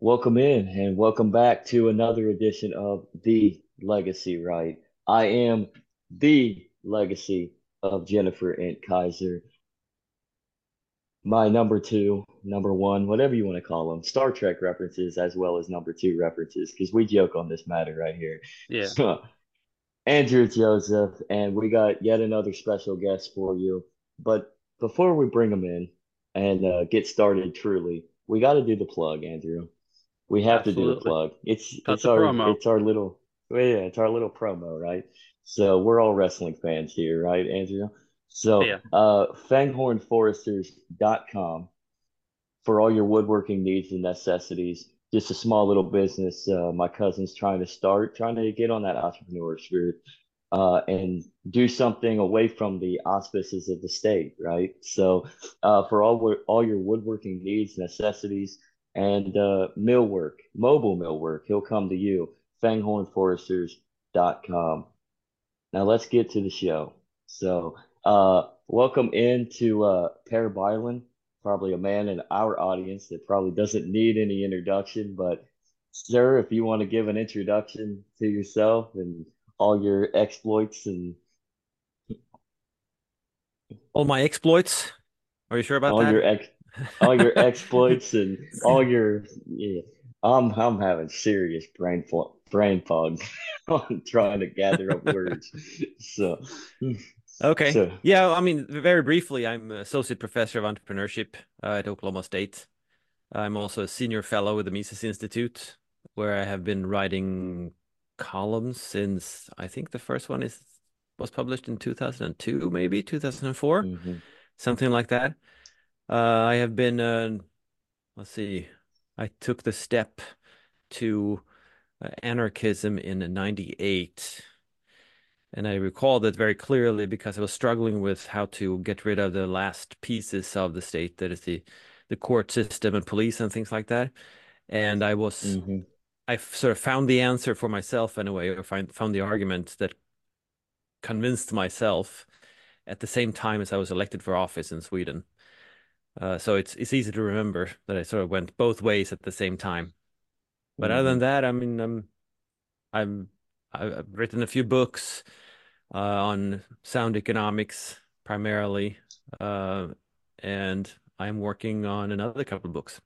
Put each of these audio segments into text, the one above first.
Welcome in and welcome back to another edition of The Legacy Right. I am the legacy of Jennifer and Kaiser. My number two, number one, whatever you want to call them, Star Trek references as well as number two references, because we joke on this matter right here. Yeah. Andrew Joseph, and we got yet another special guest for you. But before we bring them in and get started truly, we got to do the plug, Andrew. We have to do the Absolutely. plug. It's Cut it's the our promo. it's our little well, yeah, it's our little promo, right? So we're all wrestling fans here, right, Andrew? So Yeah. fanghornforesters.com for all your woodworking needs and necessities. Just a small little business my cousin's trying to start, trying to get on that entrepreneur spirit and do something away from the auspices of the state, right? So for all your woodworking needs, necessities, and millwork, mobile millwork, he'll come to you, fanghornforesters.com. Now let's get to the show. So, welcome into Per Byland, probably a man in our audience that probably doesn't need any introduction. But, sir, if you want to give an introduction to yourself and all your exploits and All my exploits. Are you sure about all that? your ex all your exploits and all your yeah, I'm having serious brain fog. I'm trying to gather up words. So, Okay. so. Yeah, I mean, very briefly, I'm associate professor of entrepreneurship at Oklahoma State. I'm also a senior fellow with the Mises Institute, where I have been writing columns since I think the first one is was published in 2002, maybe 2004, Mhm. something like that. I have been let's see, I took the step to anarchism in '98. And I recall that very clearly because I was struggling with how to get rid of the last pieces of the state, that is the court system and police and things like that. And Mhm. I sort of found the answer for myself in a way, or found the argument that convinced myself at the same time as I was elected for office in Sweden. So it's easy to remember that I sort of went both ways at the same time. But other than Mhm. that, I mean, I'm I've written a few books on sound economics primarily, uh, and I'm working on another couple of books.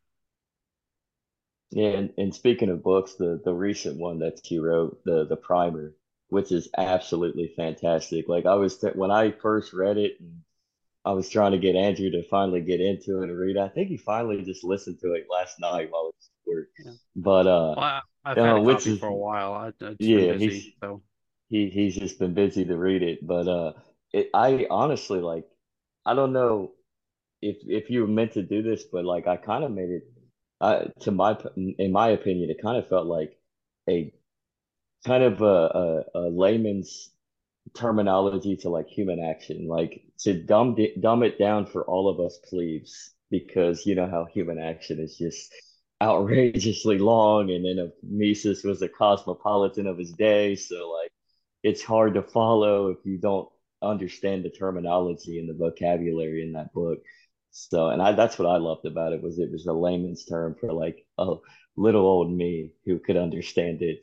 Yeah, and speaking of books, the recent one that you wrote, the primer, which is absolutely fantastic. Like when I first read it, and I was trying to get Andrew to finally get into it and read. I think he finally just listened to it last night while it was at work. Yeah. But Well, I've had a which copy is for a while. It's been yeah, busy, so he's just been busy to read it. But I honestly like I don't know if you were meant to do this, but like I kind of made it in my opinion, it kind of felt like a kind of a layman's terminology to like human action, like to dumb it down for all of us plebes, because you know how human action is just outrageously long, and then Mises was a cosmopolitan of his day, so like it's hard to follow if you don't understand the terminology and the vocabulary in that book. So, and that's what I loved about it, was it was a layman's term for like a little old me who could understand it.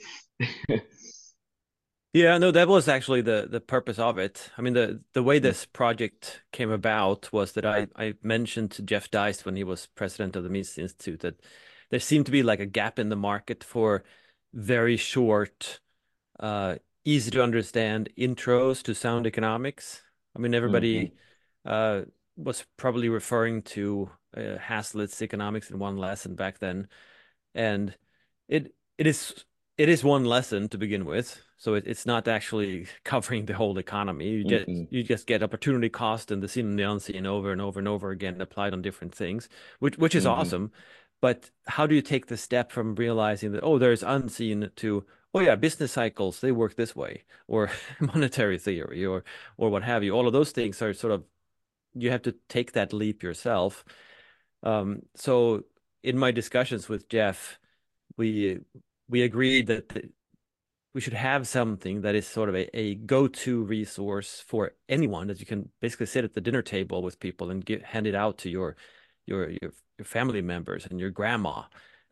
yeah, no, that was actually the purpose of it. I mean, the way this project came about was that I mentioned to Jeff Deist when he was president of the Mises Institute that there seemed to be like a gap in the market for very short, uh, easy to understand intros to sound economics. I mean, Hmm. everybody uh, was probably referring to Hazlitt's economics in one lesson back then, and it is one lesson to begin with. So it's not actually covering the whole economy. Hmm. You just get opportunity cost and the seen and the unseen over and over and over again applied on different things, which is Hmm. awesome. But how do you take the step from realizing that, oh, there's unseen to, oh yeah, business cycles, they work this way, or monetary theory, or what have you. All of those things are sort of, you have to take that leap yourself. So in my discussions with Jeff, we we agreed that we should have something that is sort of a go-to resource for anyone, that you can basically sit at the dinner table with people and hand it out to your your family members and your grandma,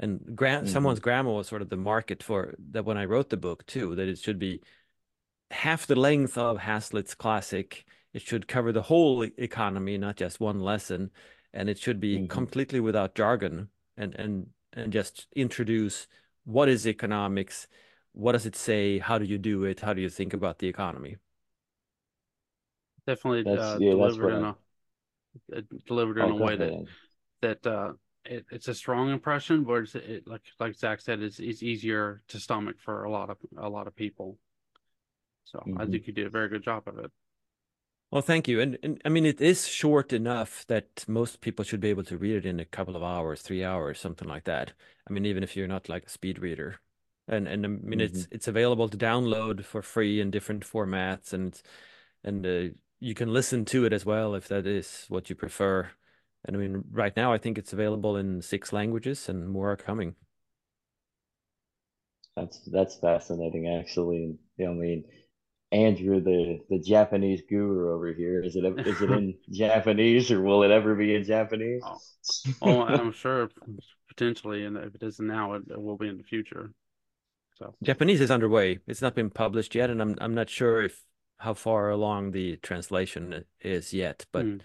And Hmm. someone's grammar was sort of the market for that when I wrote the book too, that it should be half the length of Hazlitt's classic. It should cover the whole economy, not just one lesson, and it should be Hmm. completely without jargon and just introduce what is economics, what does it say, how do you do it, how do you think about the economy. Definitely That's what I. delivered in Oh, a go way ahead. that it's a strong impression, but like Zach said, it's easier to stomach for a lot of people. So I Hmm. think you did a very good job of it. Well, thank you. And I mean, it is short enough that most people should be able to read it in a couple of hours, 3 hours, something like that. I mean, even if you're not like a speed reader. And I mean, Hmm. it's available to download for free in different formats, and you can listen to it as well if that is what you prefer. And I mean, right now I think it's available in 6 languages, and more are coming. That's fascinating, actually. And I mean, Andrew, the Japanese guru over here, is it in Japanese or will it ever be in Japanese? Oh, oh, I'm sure potentially, and if it isn't now, it will be in the future. So, Japanese is underway. It's not been published yet, and I'm not sure if how far along the translation is yet, but mm,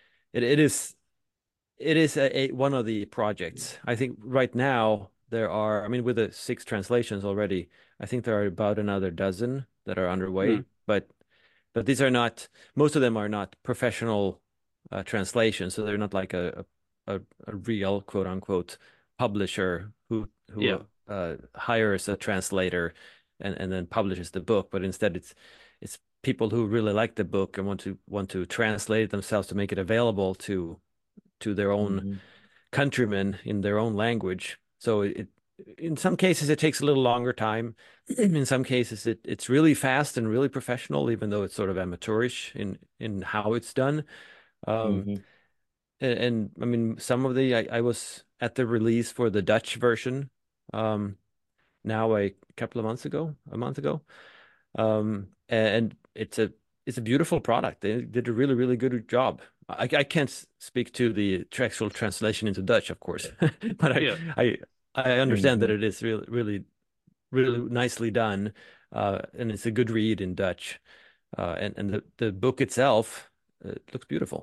it is one of the projects. I think right now there are, I mean, with the 6 translations already, I think there are about another dozen that are mm, underway, but these are not, most of them are not professional translations, so they're not like a real quote unquote publisher who yeah, hires a translator and then publishes the book, but instead it's people who really like the book and want to translate it themselves to make it available to their own Hmm. countrymen in their own language. So in some cases it takes a little longer time. In some cases it's really fast and really professional, even though it's sort of amateurish in how it's done. Um, Hmm. and I mean, some of I was at the release for the Dutch version um, now a couple of months ago, a month ago. And it's a beautiful product. They did a really, really good job. I can't speak to the actual translation into Dutch, of course, but yeah. I I understand that Hmm. it is really, really, really nicely done, and it's a good read in Dutch. And the book itself looks beautiful.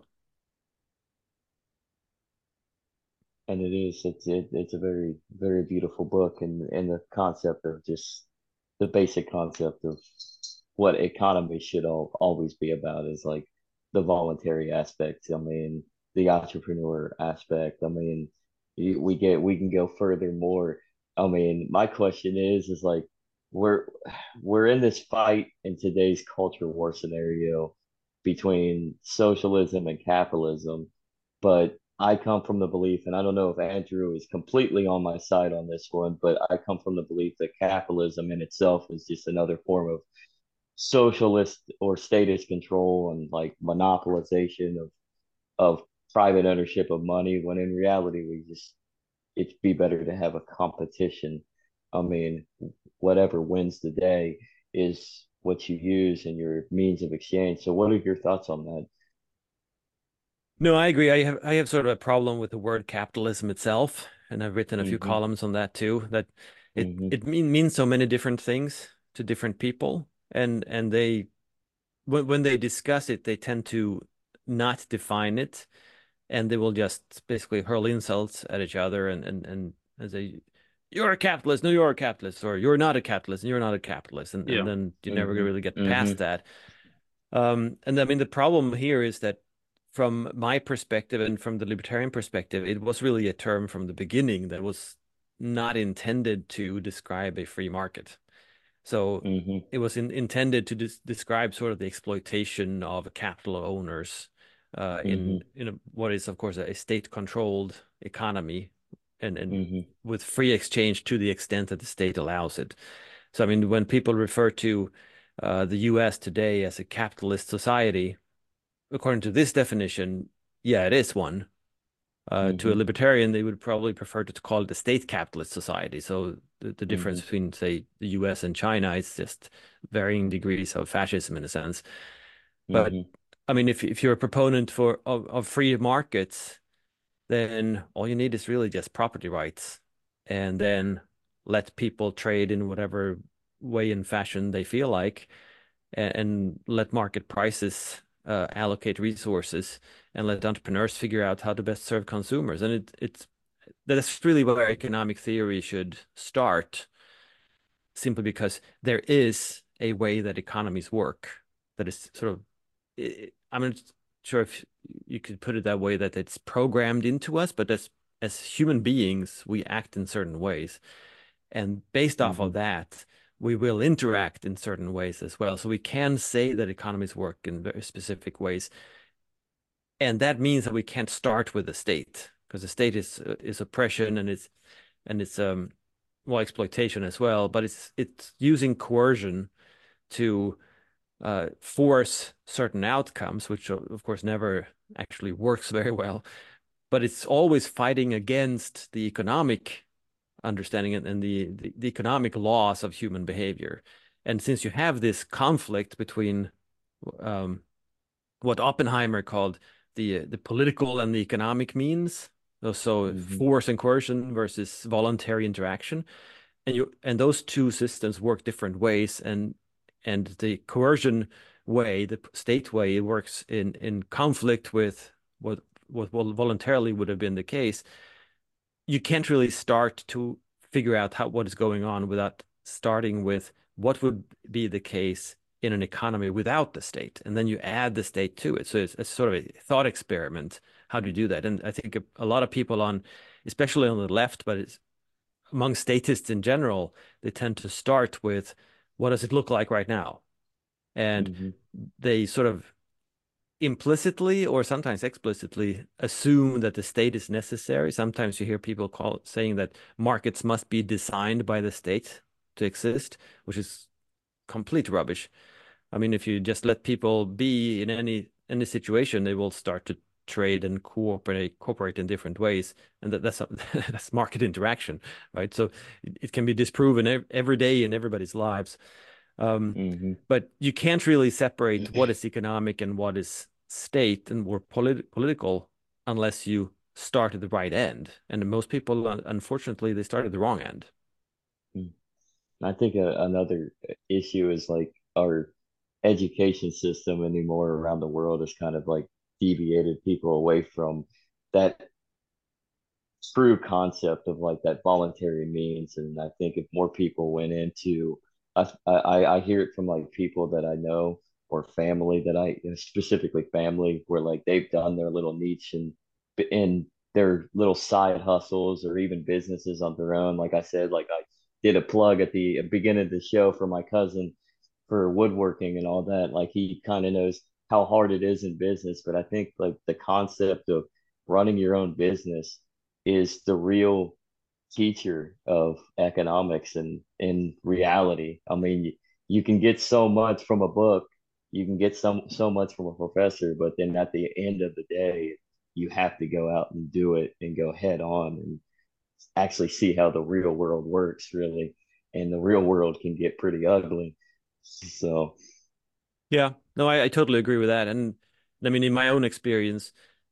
And it's a very beautiful book, and the concept of just the basic concept of what economy should always be about is like the voluntary aspect. I mean, the entrepreneur aspect. I mean, we can go further more. I mean, my question is like we're we're in this fight in today's culture war scenario between socialism and capitalism, but I come from the belief, and I don't know if Andrew is completely on my side on this one, but I come from the belief that capitalism in itself is just another form of socialist or statist control and like monopolization of private ownership of money, when in reality we just it'd be better to have a competition. I mean, whatever wins the day is what you use and your means of exchange. So what are your thoughts on that? No, I agree. I have sort of a problem with the word capitalism itself, and I've written a few Mm-hmm. columns on that too. That it Mm-hmm. it means so many different things to different people, and they when they discuss it, they tend to not define it, and they will just basically hurl insults at each other and say, "You're a capitalist, no, you're a capitalist," or "You're not a capitalist, and you're not a capitalist," and Yeah. then you never Mm-hmm. really get past Mm-hmm. that. And I mean, the problem here is that from my perspective and from the libertarian perspective, it was really a term from the beginning that was not intended to describe a free market. So Mm-hmm. it was intended to describe sort of the exploitation of capital owners Mm-hmm. what is, of course, a state-controlled economy and Mm-hmm. with free exchange to the extent that the state allows it. So, I mean, when people refer to the US today as a capitalist society, according to this definition, yeah, it is one. To a Mm-hmm. libertarian, they would probably prefer to call it a state capitalist society. So the Mm-hmm. difference between, say, the US and China is just varying degrees of fascism in a sense. But Mm-hmm. I mean, if you're a proponent of free markets, then all you need is really just property rights. and then let people trade in whatever way and fashion they feel like, and let market prices allocate resources, and let entrepreneurs figure out how to best serve consumers. And it's that's really where economic theory should start, simply because there is a way that economies work that is sort of, I'm not sure if you could put it that way, that it's programmed into us, but as human beings, we act in certain ways. And based off Hmm. of that, we will interact in certain ways as well. So we can say that economies work in very specific ways. And that means that we can't start with the state, because the state is oppression, and it's well, exploitation as well, but it's using coercion to force certain outcomes, which of course never actually works very well. But it's always fighting against the economic understanding and the economic laws of human behavior. And since you have this conflict between um, what Oppenheimer called the political and the economic means, so Hmm. force and coercion versus voluntary interaction, and those two systems work different ways, and the coercion way, the state way, it works in conflict with what voluntarily would have been the case. You can't really start to figure out what is going on without starting with what would be the case in an economy without the state, and then you add the state to it. So it's sort of a thought experiment. How do you do that? And I think a lot of people especially on the left, but it's among statists in general, they tend to start with what does it look like right now? And Hmm. they sort of implicitly or sometimes explicitly assume that the state is necessary. Sometimes you hear people saying that markets must be designed by the state to exist, which is complete rubbish. I mean, if you just let people be in any situation, they will start to trade and cooperate in different ways, and that's that's market interaction, right? So it can be disproven every day in everybody's lives. Um, Hmm. but you can't really separate what is economic and what is state and more political unless you start at the right end. And most people, unfortunately, they start at the wrong end. I think another issue is like our education system anymore around the world has kind of like deviated people away from that true concept of like that voluntary means. And I think if more people went into, I hear it from like people that I know or family that specifically family where like they've done their little niche and in their little side hustles or even businesses on their own. Like I said, like I did a plug at the beginning of the show for my cousin for woodworking and all that. Like he kind of knows how hard it is in business, but I think like the concept of running your own business is the real teacher of economics and in reality. I mean, you can get so much from a book, you can get so much from a professor, but then at the end of the day, you have to go out and do it and go head on and actually see how the real world works, really. And the real world can get pretty ugly. So, Yeah, no, I totally agree with that. And I mean, in my own experience,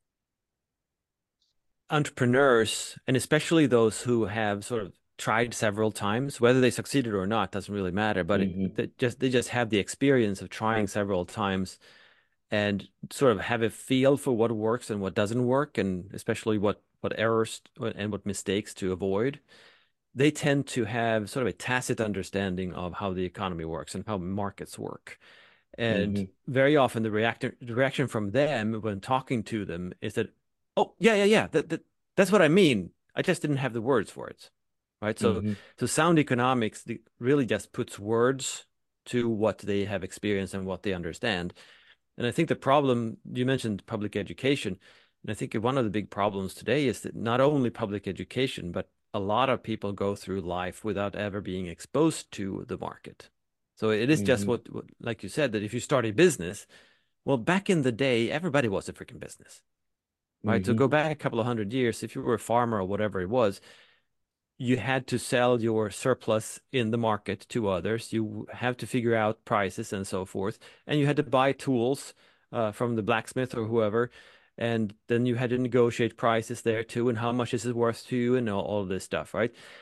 entrepreneurs, and especially those who have sort of tried several times, whether they succeeded or not, doesn't really matter. But hmm. they just have the experience of trying several times and sort of have a feel for what works and what doesn't work, and especially what errors and what mistakes to avoid. They tend to have sort of a tacit understanding of how the economy works and how markets work. And Hmm. very often the reaction from them when talking to them is that, oh, yeah, that's what I mean. I just didn't have the words for it. Right. Hmm. So sound economics really just puts words to what they have experienced and what they understand. And I think the problem, you mentioned public education, and I think one of the big problems today is that not only public education, but a lot of people go through life without ever being exposed to the market. So it is just Hmm. like you said, that if you start a business, well, back in the day, everybody was a freaking business, right? So Hmm. go back a couple of 100 years, if you were a farmer or whatever it was, you had to sell your surplus in the market to others. You have to figure out prices and so forth. And you had to buy tools from the blacksmith or whoever. And then you had to negotiate prices there too. And how much is it worth to you and all this stuff, right?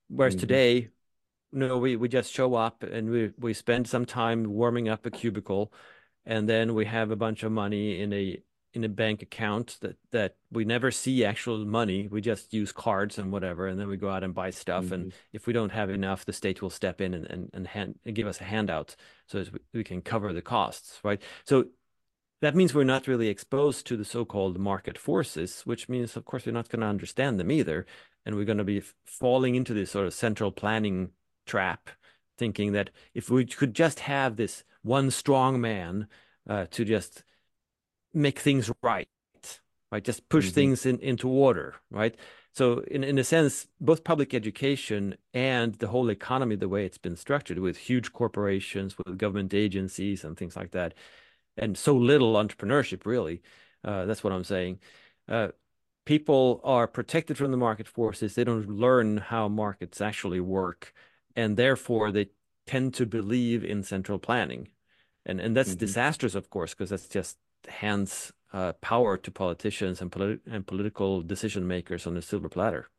Whereas Hmm. today, no, we just show up and we spend some time warming up a cubicle, and then we have a bunch of money in a bank account that we never see actual money. We just use cards and whatever, and then we go out and buy stuff. And Hmm. if we don't have enough, the state will step in and give us a handout so as we can cover the costs, right? So that means we're not really exposed to the so-called market forces, which means, of course, we're not going to understand them either. And we're going to be falling into this sort of central planning trap, thinking that if we could just have this one strong man to just make things right, right? Just push Hmm. things into order, right? So in a sense, both public education and the whole economy, the way it's been structured with huge corporations, with government agencies and things like that, and so little entrepreneurship, really. That's what I'm saying. Uh, People are protected from the market forces. They don't learn how markets actually work, and therefore they tend to believe in central planning. And that's Hmm. disastrous, of course, because that's just hands power to politicians and political decision makers on a silver platter.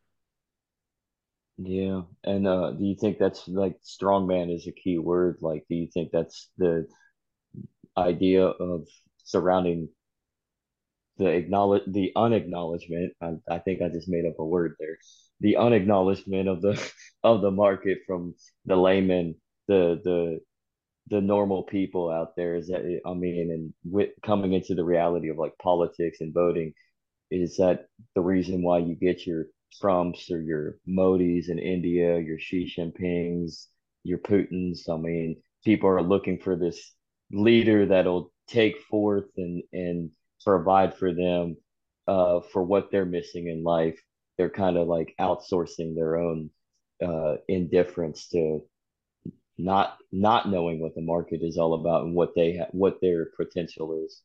Yeah. And do you think that's like strongman is a key word? Like, do you think that's the idea of surrounding the unacknowledgement? I think I just made up a word there. The unacknowledgement of the of the market from the layman, the the the normal people out there is that I mean, and with coming into the reality of like politics and voting, is that the reason why you get your Trumps or your Modis in India, your Xi Jinpings, your Putins? I mean, people are looking for this leader that'll take forth and provide for them for what they're missing in life. They're kind of like outsourcing their own indifference to not knowing what the market is all about and what their potential is.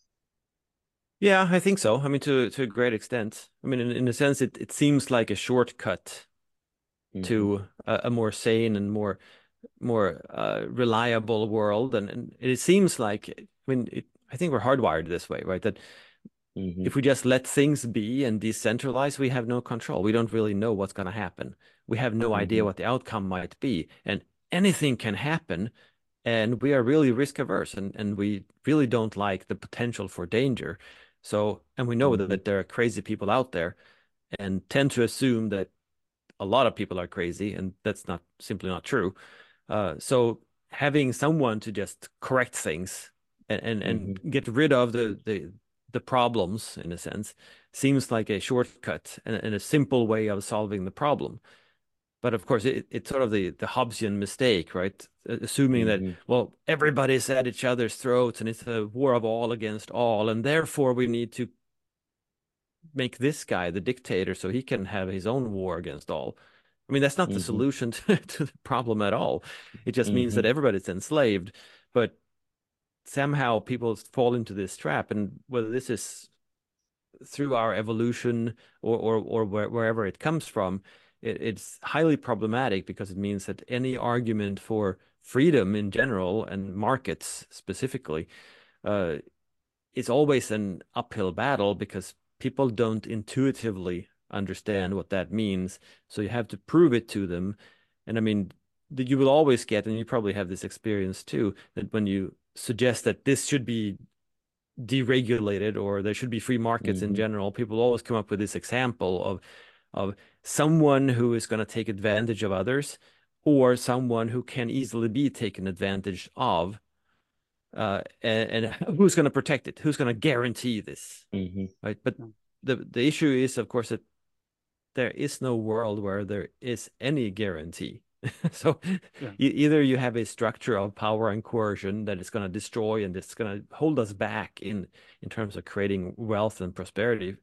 Yeah, I think so. I mean, to a great extent. I mean, in a sense, it seems like a shortcut Hmm. to a more sane and more reliable world. And it seems like, I mean, I think we're hardwired this way, right? That Hmm. if we just let things be and decentralize, we have no control. We don't really know what's going to happen. We have no idea Hmm. what the outcome might be, and anything can happen. And we are really risk averse, and we really don't like the potential for danger. So, and we know Hmm. that there are crazy people out there, and tend to assume that a lot of people are crazy, and that's not simply not true. So having someone to just correct things and Hmm. get rid of the problems in a sense seems like a shortcut and a simple way of solving the problem. But of course, it's sort of the Hobbesian mistake, right? Assuming that, Hmm. well, everybody's at each other's throats and it's a war of all against all, and therefore we need to make this guy the dictator so he can have his own war against all. I mean, that's not the Hmm. solution to the problem at all. It just means that Hmm. everybody's enslaved, but somehow people fall into this trap. And whether this is through our evolution or wherever it comes from, it's highly problematic because it means that any argument for freedom in general and markets specifically uh, is always an uphill battle because people don't intuitively understand what that means. So you have to prove it to them. And I mean, you will always get, and you probably have this experience too, that when you suggest that this should be deregulated or there should be free markets in Hmm. general, people always come up with this example of someone who is going to take advantage of others or someone who can easily be taken advantage of and who's going to protect it? Who's going to guarantee this? Hmm. Right. But the issue is, of course, that there is no world where there is any guarantee. So Yeah. either you have a structure of power and coercion that is going to destroy and it's going to hold us back in terms of creating wealth and prosperity,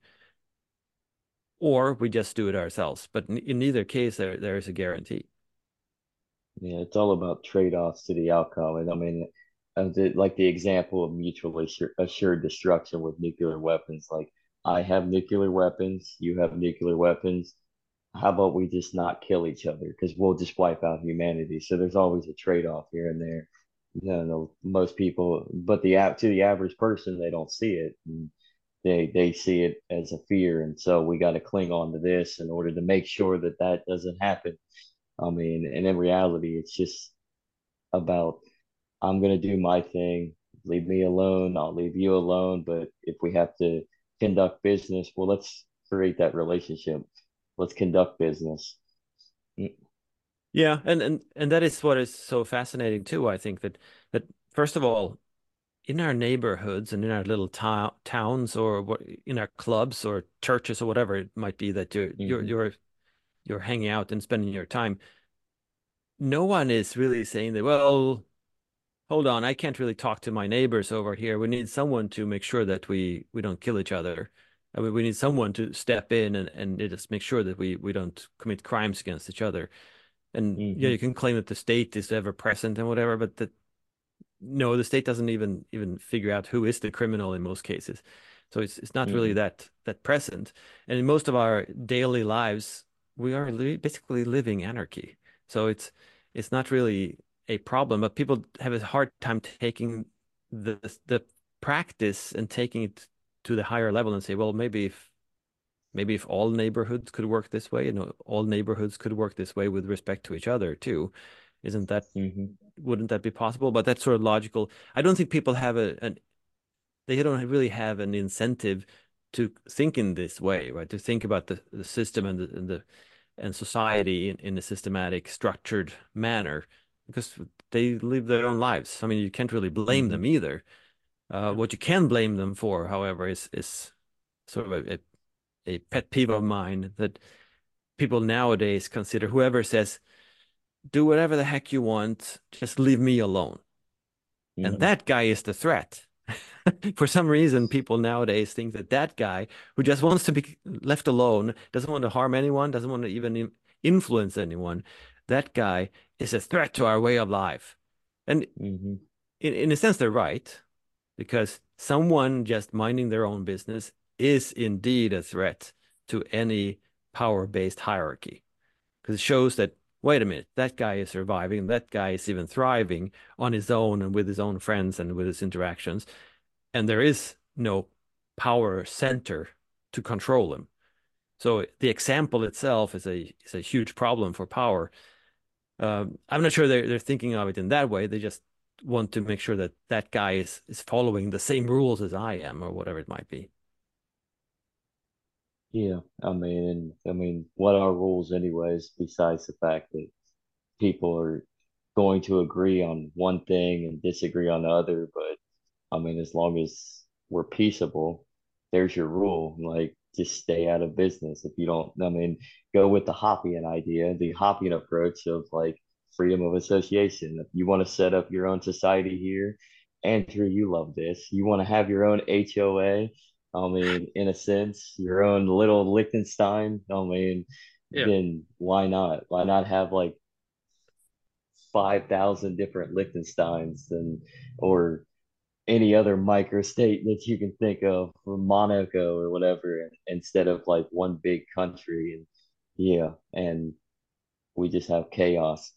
or we just do it ourselves. But in neither case, there is a guarantee. Yeah, it's all about trade-offs to the outcome. And I mean, like the example of mutually assured destruction with nuclear weapons. Like, I have nuclear weapons, you have nuclear weapons. How about we just not kill each other? Because we'll just wipe out humanity. So there's always a trade-off here and there. You know, most people, but to the average person, they don't see it. And they see it as a fear, and so we got to cling on to this in order to make sure that that doesn't happen. I mean, and in reality, it's just about I'm gonna do my thing. Leave me alone. I'll leave you alone. But if we have to conduct business, well, let's create that relationship. Let's conduct business. Mm, Yeah, and that is what is so fascinating too. I think that first of all, in our neighborhoods and in our little towns or what in our clubs or churches or whatever it might be that mhm, you're hanging out and spending your time, no one is really saying that, well, hold on, I can't really talk to my neighbors over here. We need someone to make sure that we don't kill each other. I mean, we need someone to step in and just make sure that we don't commit crimes against each other. And yeah, mhm, you can claim that the state is ever present and whatever, but that no, the state doesn't even figure out who is the criminal in most cases. So it's not really mhm, that present. And in most of our daily lives, we are basically living anarchy. So it's not really a problem, but people have a hard time taking the practice and taking it to the higher level and say, well, maybe if all neighborhoods could work this way, and all neighborhoods could work this way with respect to each other too, isn't that mhm, wouldn't that be possible? But that's sort of logical. I don't think people have they don't really have an incentive to think in this way, right? To think about the system and society in a systematic, structured manner, because they live their own lives. I mean, you can't really blame mhm, them either. Yeah. What you can blame them for, however, is sort of a pet peeve of mine that people nowadays consider whoever says, do whatever the heck you want, just leave me alone. And mhm, that guy is the threat. For some reason, people nowadays think that that guy who just wants to be left alone, doesn't want to harm anyone, doesn't want to even influence anyone, that guy is a threat to our way of life. And mhm, in a sense, they're right, because someone just minding their own business is indeed a threat to any power-based hierarchy, because it shows that, wait a minute, that guy is surviving, that guy is even thriving on his own and with his own friends and with his interactions, and there is no power center to control him. So the example itself is a huge problem for power. I'm not sure they're thinking of it in that way. They just want to make sure that that guy is following the same rules as I am, or whatever it might be. yeah. I mean, what are rules anyways, besides the fact that people are going to agree on one thing and disagree on the other, but I mean, as long as we're peaceable, there's your rule. Like, just stay out of business. If you don't, I mean, go with the Hoppian idea, the Hoppian approach of like freedom of association. If you want to set up your own society here, Andrew, you love this. You want to have your own HOA. I mean, in a sense, your own little Liechtenstein. I mean, Yeah. then why not? Why not have like 5,000 different Liechtensteins and or any other microstate that you can think of, from Monaco or whatever, instead of like one big country. And yeah, and we just have chaos.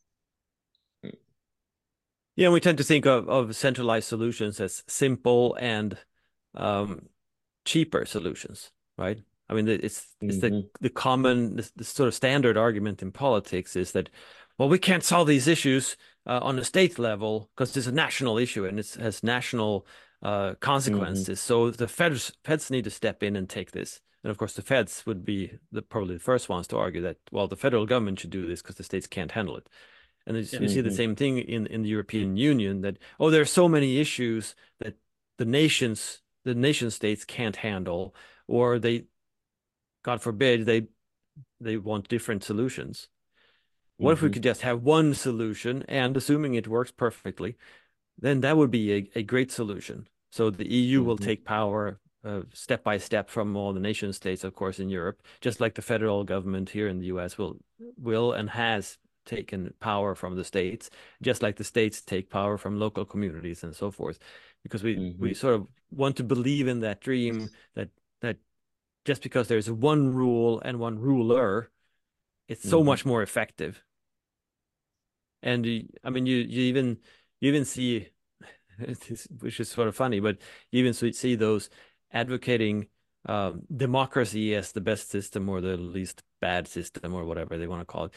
Yeah, we tend to think of centralized solutions as simple and um, cheaper solutions, right? I mean, it's Hmm. the common the sort of standard argument in politics is that, well, we can't solve these issues on a state level because it's a national issue and it has national Hmm. consequences. So the feds need to step in and take this. And of course, the feds would be probably the first ones to argue that, well, the federal government should do this because the states can't handle it. And Yeah. you see the Hmm. same thing in the European Union that, oh, there are so many issues that the nation states can't handle, or they, God forbid, they want different solutions. What if we Hmm. could just have one solution, and assuming it works perfectly, then that would be a great solution. So the EU will Hmm. take power step by step from all the nation states, of course, in Europe, just like the federal government here in the US will and has taken power from the states, just like the states take power from local communities and so forth. Because we Hmm. sort of want to believe in that dream that just because there's one rule and one ruler, it's so Hmm. much more effective. And I mean, you even see which is sort of funny, but you even see those advocating democracy as the best system or the least bad system or whatever they want to call it.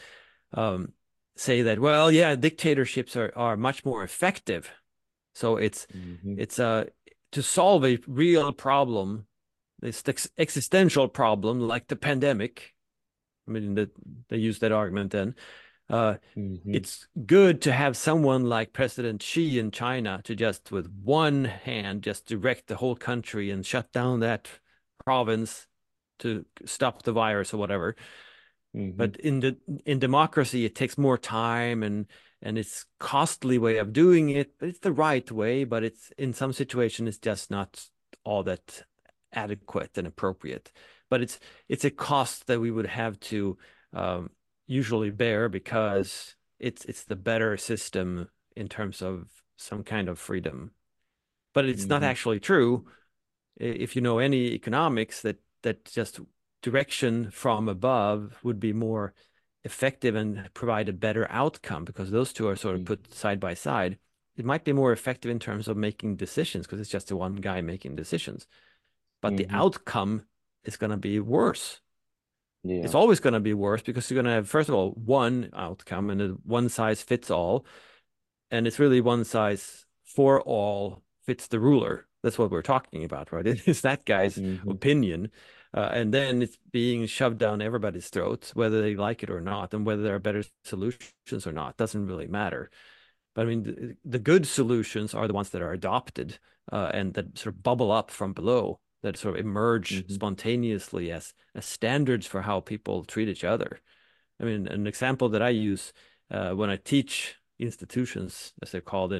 um, say that, well, yeah, dictatorships are much more effective. So Hmm. it's to solve a real problem, this existential problem like the pandemic. I mean, they use that argument then. Uh, Hmm. it's good to have someone like President Xi in China to just with one hand just direct the whole country and shut down that province to stop the virus or whatever. Hmm. But in democracy, it takes more time and it's costly way of doing it, but it's the right way. But it's in some situation, it's just not all that adequate and appropriate. But it's a cost that we would have to um, usually bear because it's the better system in terms of some kind of freedom. But it's not Hmm. actually true if you know any economics, that just direction from above would be more effective and provide a better outcome because those two are sort of put side by side. It might be more effective in terms of making decisions because it's just the one guy making decisions, but the Hmm. outcome is going to be worse. It's Yeah. always going to be worse because you're going to have, first of all, one outcome and a one size fits all, and it's really one size for all fits the ruler. That's what we're talking about, right? It's that guy's Hmm. opinion. And then it's being shoved down everybody's throats, whether they like it or not, and whether there are better solutions or not, doesn't really matter. But I mean, the good solutions are the ones that are adopted and that sort of bubble up from below, that sort of emerge Hmm. spontaneously as standards for how people treat each other. I mean, an example that I use when I teach institutions, as they're called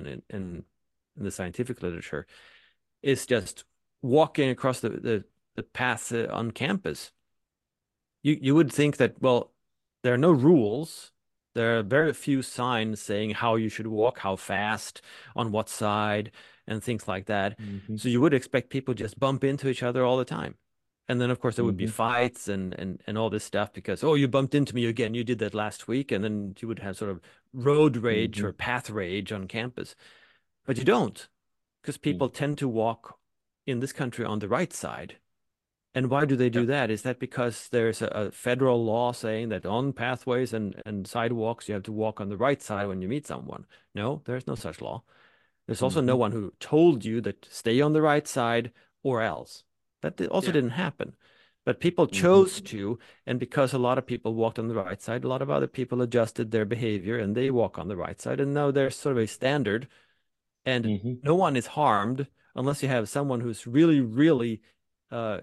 in the scientific literature, is just walking across the path on campus. You would think that, well, there are no rules. There are very few signs saying how you should walk, how fast, on what side, and things like that. Hmm. So you would expect people just bump into each other all the time. And then of course there would be Hmm. fights and all this stuff because, oh, you bumped into me again. You did that last week. And then you would have sort of road rage Hmm. or path rage on campus. But you don't, because people tend to walk in this country on the right side. And why do they Yeah. do that? Is that because there's a federal law saying that on pathways and sidewalks, you have to walk on the right side when you meet someone? No, there's no such law. There's also no Hmm. one who told you that stay on the right side or else. That also Yeah. didn't happen. But people Hmm. chose to, and because a lot of people walked on the right side, a lot of other people adjusted their behavior and they walk on the right side. And now there's sort of a standard, and Hmm. no one is harmed unless you have someone who's really, really uh,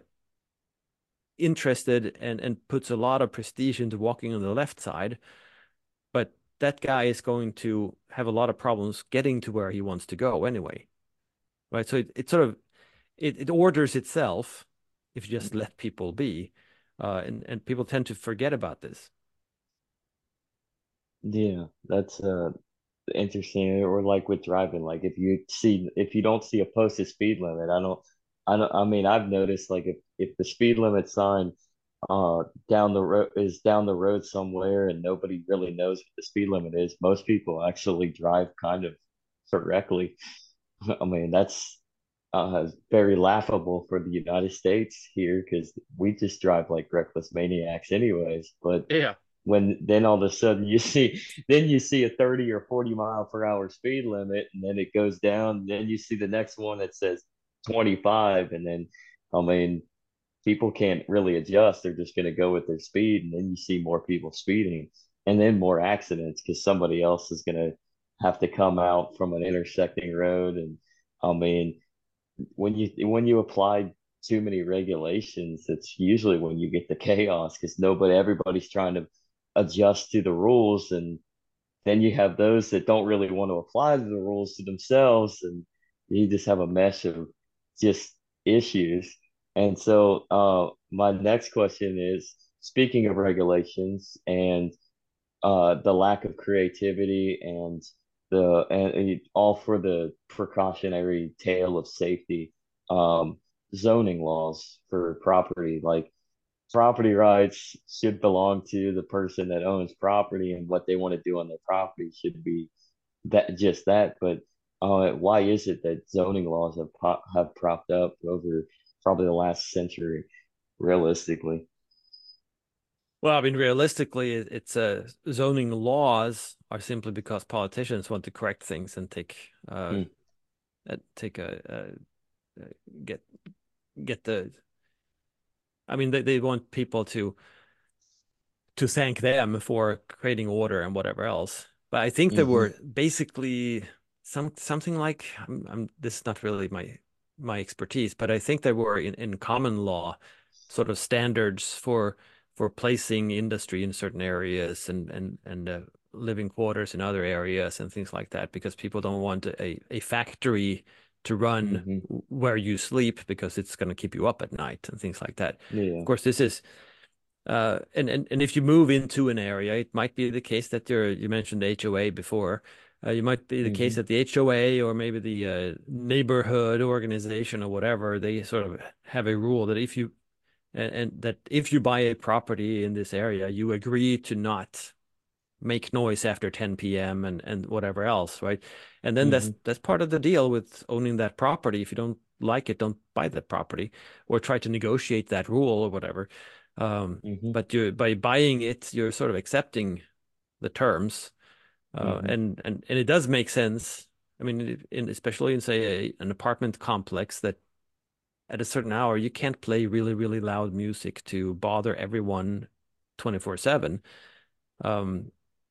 interested and puts a lot of prestige into walking on the left side. But that guy is going to have a lot of problems getting to where he wants to go anyway, right? So it sort of it orders itself if you just let people be, and people tend to forget about this. Yeah, that's interesting. Or like with driving, like if you don't see a posted speed limit, I mean I've noticed like if the speed limit sign down the road is down the road somewhere and nobody really knows what the speed limit is, most people actually drive kind of correctly. I mean that's very laughable for the United States here because we just drive like reckless maniacs anyways. But Yeah. when then all of a sudden you see a 30 or 40 mile per hour speed limit and then it goes down, then you see the next one that says 25, and then I mean people can't really adjust, they're just going to go with their speed, and then you see more people speeding and then more accidents because somebody else is going to have to come out from an intersecting road. And I mean when you apply too many regulations, it's usually when you get the chaos because everybody's trying to adjust to the rules, and then you have those that don't really want to apply the rules to themselves, and you just have a mesh of just issues. And so, my next question is, speaking of regulations and the lack of creativity and all for the precautionary tale of safety, um, zoning laws for property, like property rights should belong to the person that owns property, and what they want to do on their property should be that. But why is it that zoning laws have propped up over probably the last century, realistically? Well, I mean, realistically, it's zoning laws are simply because politicians want to correct things and Mm, take get get the. I mean, they want people to thank them for creating order and whatever else. But I think there hmm were basically something like this is not really my expertise, but I think there were in common law sort of standards for placing industry in certain areas and living quarters in other areas and things like that because people don't want a factory to run hmm where you sleep because it's going to keep you up at night and things like that. Of Yeah. course, this is and if you move into an area, it might be the case that you mentioned HOA before. You might be the case hmm that the HOA or maybe the neighborhood organization or whatever, they sort of have a rule that if you and that if you buy a property in this area, you agree to not make noise after 10 p.m. and whatever else, right? And then hmm that's part of the deal with owning that property. If you don't like it, don't buy that property or try to negotiate that rule or whatever. hmm But you by buying it, you're sort of accepting the terms, hmm and it does make sense. I mean, especially in say an apartment complex that at a certain hour you can't play really really loud music to bother everyone 24/7. Um,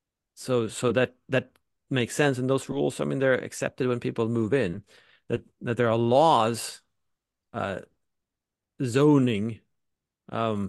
so that makes sense. And those rules, I mean, they're accepted when people move in. That there are laws, uh, zoning. Um,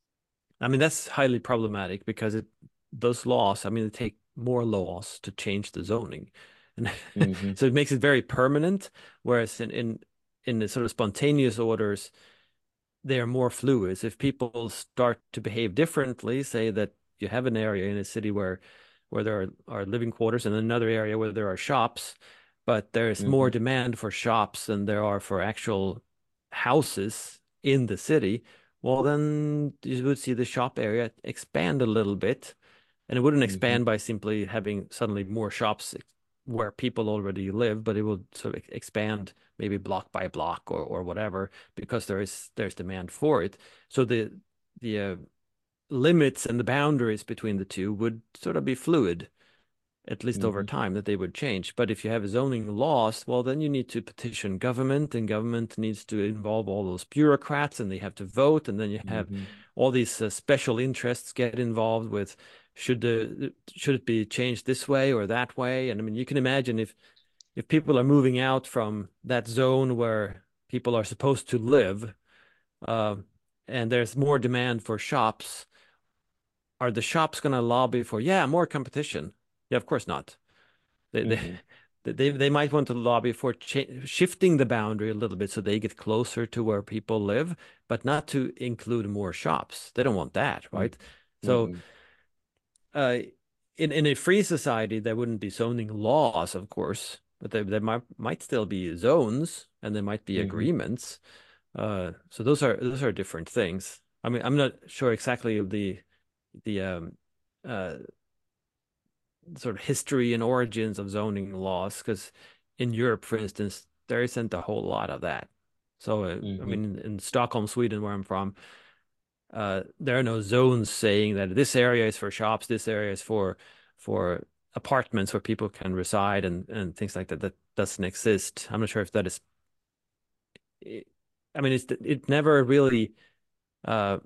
I mean, that's highly problematic because those laws, I mean, it take more laws to change the zoning. And hmm so it makes it very permanent, whereas in the sort of spontaneous orders, they are more fluid. If people start to behave differently, say that you have an area in a city where there are living quarters and another area where there are shops, but there's more hmm demand for shops than there are for actual houses in the city, well, then you would see the shop area expand a little bit. And it wouldn't hmm expand by simply having suddenly more shops where people already live, but it will sort of expand maybe block by block or whatever because there's demand for it. So the limits and the boundaries between the two would sort of be fluid, at least over hmm time, that they would change. But if you have zoning laws, well, then you need to petition government, and government needs to involve all those bureaucrats, and they have to vote, and then you have hmm all these special interests get involved with should it be changed this way or that way? And I mean, you can imagine if people are moving out from that zone where people are supposed to live, uh, and there's more demand for shops, are the shops going to lobby for, yeah, more competition? Yeah, of course not. They they hmm they might want to lobby for shifting the boundary a little bit so they get closer to where people live, but not to include more shops. They don't want that, right? So, hmm uh, in a free society, there wouldn't be zoning laws, of course, but there might still be zones and there might be hmm agreements. So those are different things. I mean, I'm not sure exactly of the uh sort of history and origins of zoning laws because in Europe, for instance, there isn't a whole lot of that. So, I hmm mean, in Stockholm, Sweden, where I'm from, there are no zones saying that this area is for shops, this area is for apartments where people can reside and things like that. That doesn't exist. I'm not sure if that is. I mean, it never really uh,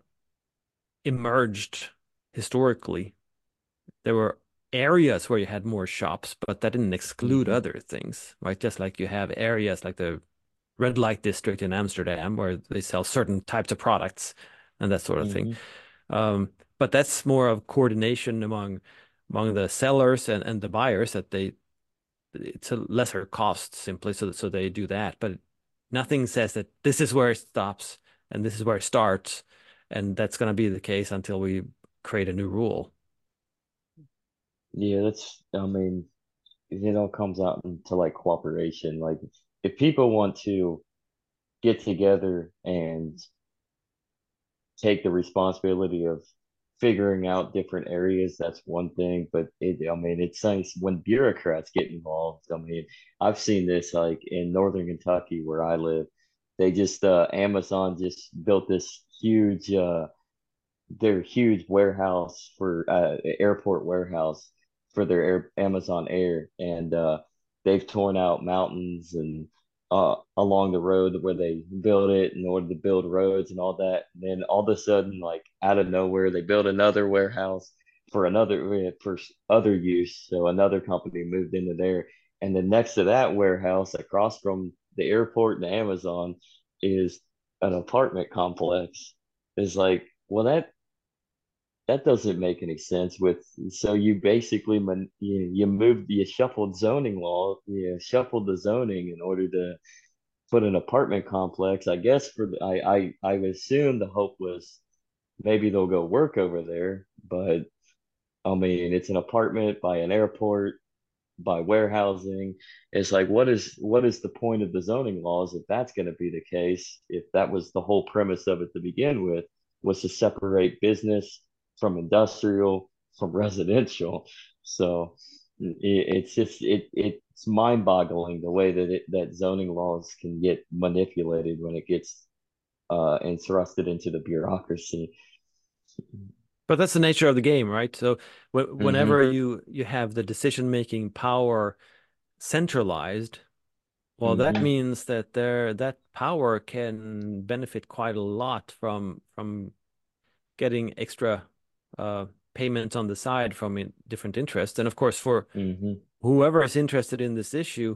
emerged historically. There were areas where you had more shops, but that didn't exclude hmm other things, right? Just like you have areas like the red light district in Amsterdam where they sell certain types of products and that sort of thing. hmm But that's more of coordination among the sellers and the buyers that it's a lesser cost simply so they do that. But nothing says that this is where it stops and this is where it starts, and that's going to be the case until we create a new rule. Yeah, I mean, it all comes out into like cooperation. Like if people want to get together and take the responsibility of figuring out different areas, that's one thing. But I mean, it's nice when bureaucrats get involved. I mean, I've seen this like in northern Kentucky where I live. They just Amazon just built this huge their huge warehouse for airport warehouse for their Amazon Air, and they've torn out mountains and along the road where they built it in order to build roads and all that. And then all of a sudden, like out of nowhere, they built another warehouse for other use. So another company moved into there, and then next to that warehouse, across from the airport and Amazon, is an apartment complex. Is like, well, that doesn't make any sense with so you basically you shuffled zoning law, you shuffled the zoning in order to put an apartment complex. I guess I would assume the hope was maybe they'll go work over there, but I mean it's an apartment by an airport, by warehousing. It's like what is the point of the zoning laws if that's going to be the case? If that was the whole premise of it to begin with, was to separate business from industrial from residential. So it's mind-boggling the way that zoning laws can get manipulated when it gets entrusted into the bureaucracy. But that's the nature of the game, right? So Hmm. whenever you have the decision-making power centralized, well, that Hmm. means that that power can benefit quite a lot from getting extra uh, payments on the side from different interests. And of course, for Hmm. whoever is interested in this issue,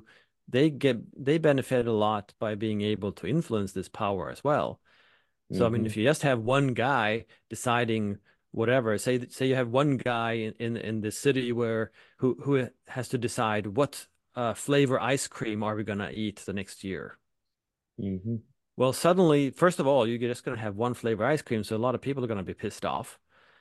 they benefit a lot by being able to influence this power as well. So I mean, if Hmm. you just have one guy deciding whatever, say you have one guy in the city where who has to decide what flavor ice cream are we gonna eat the next year. Hmm. Well, suddenly, first of all, you're just gonna have one flavor ice cream, so a lot of people are gonna be pissed off.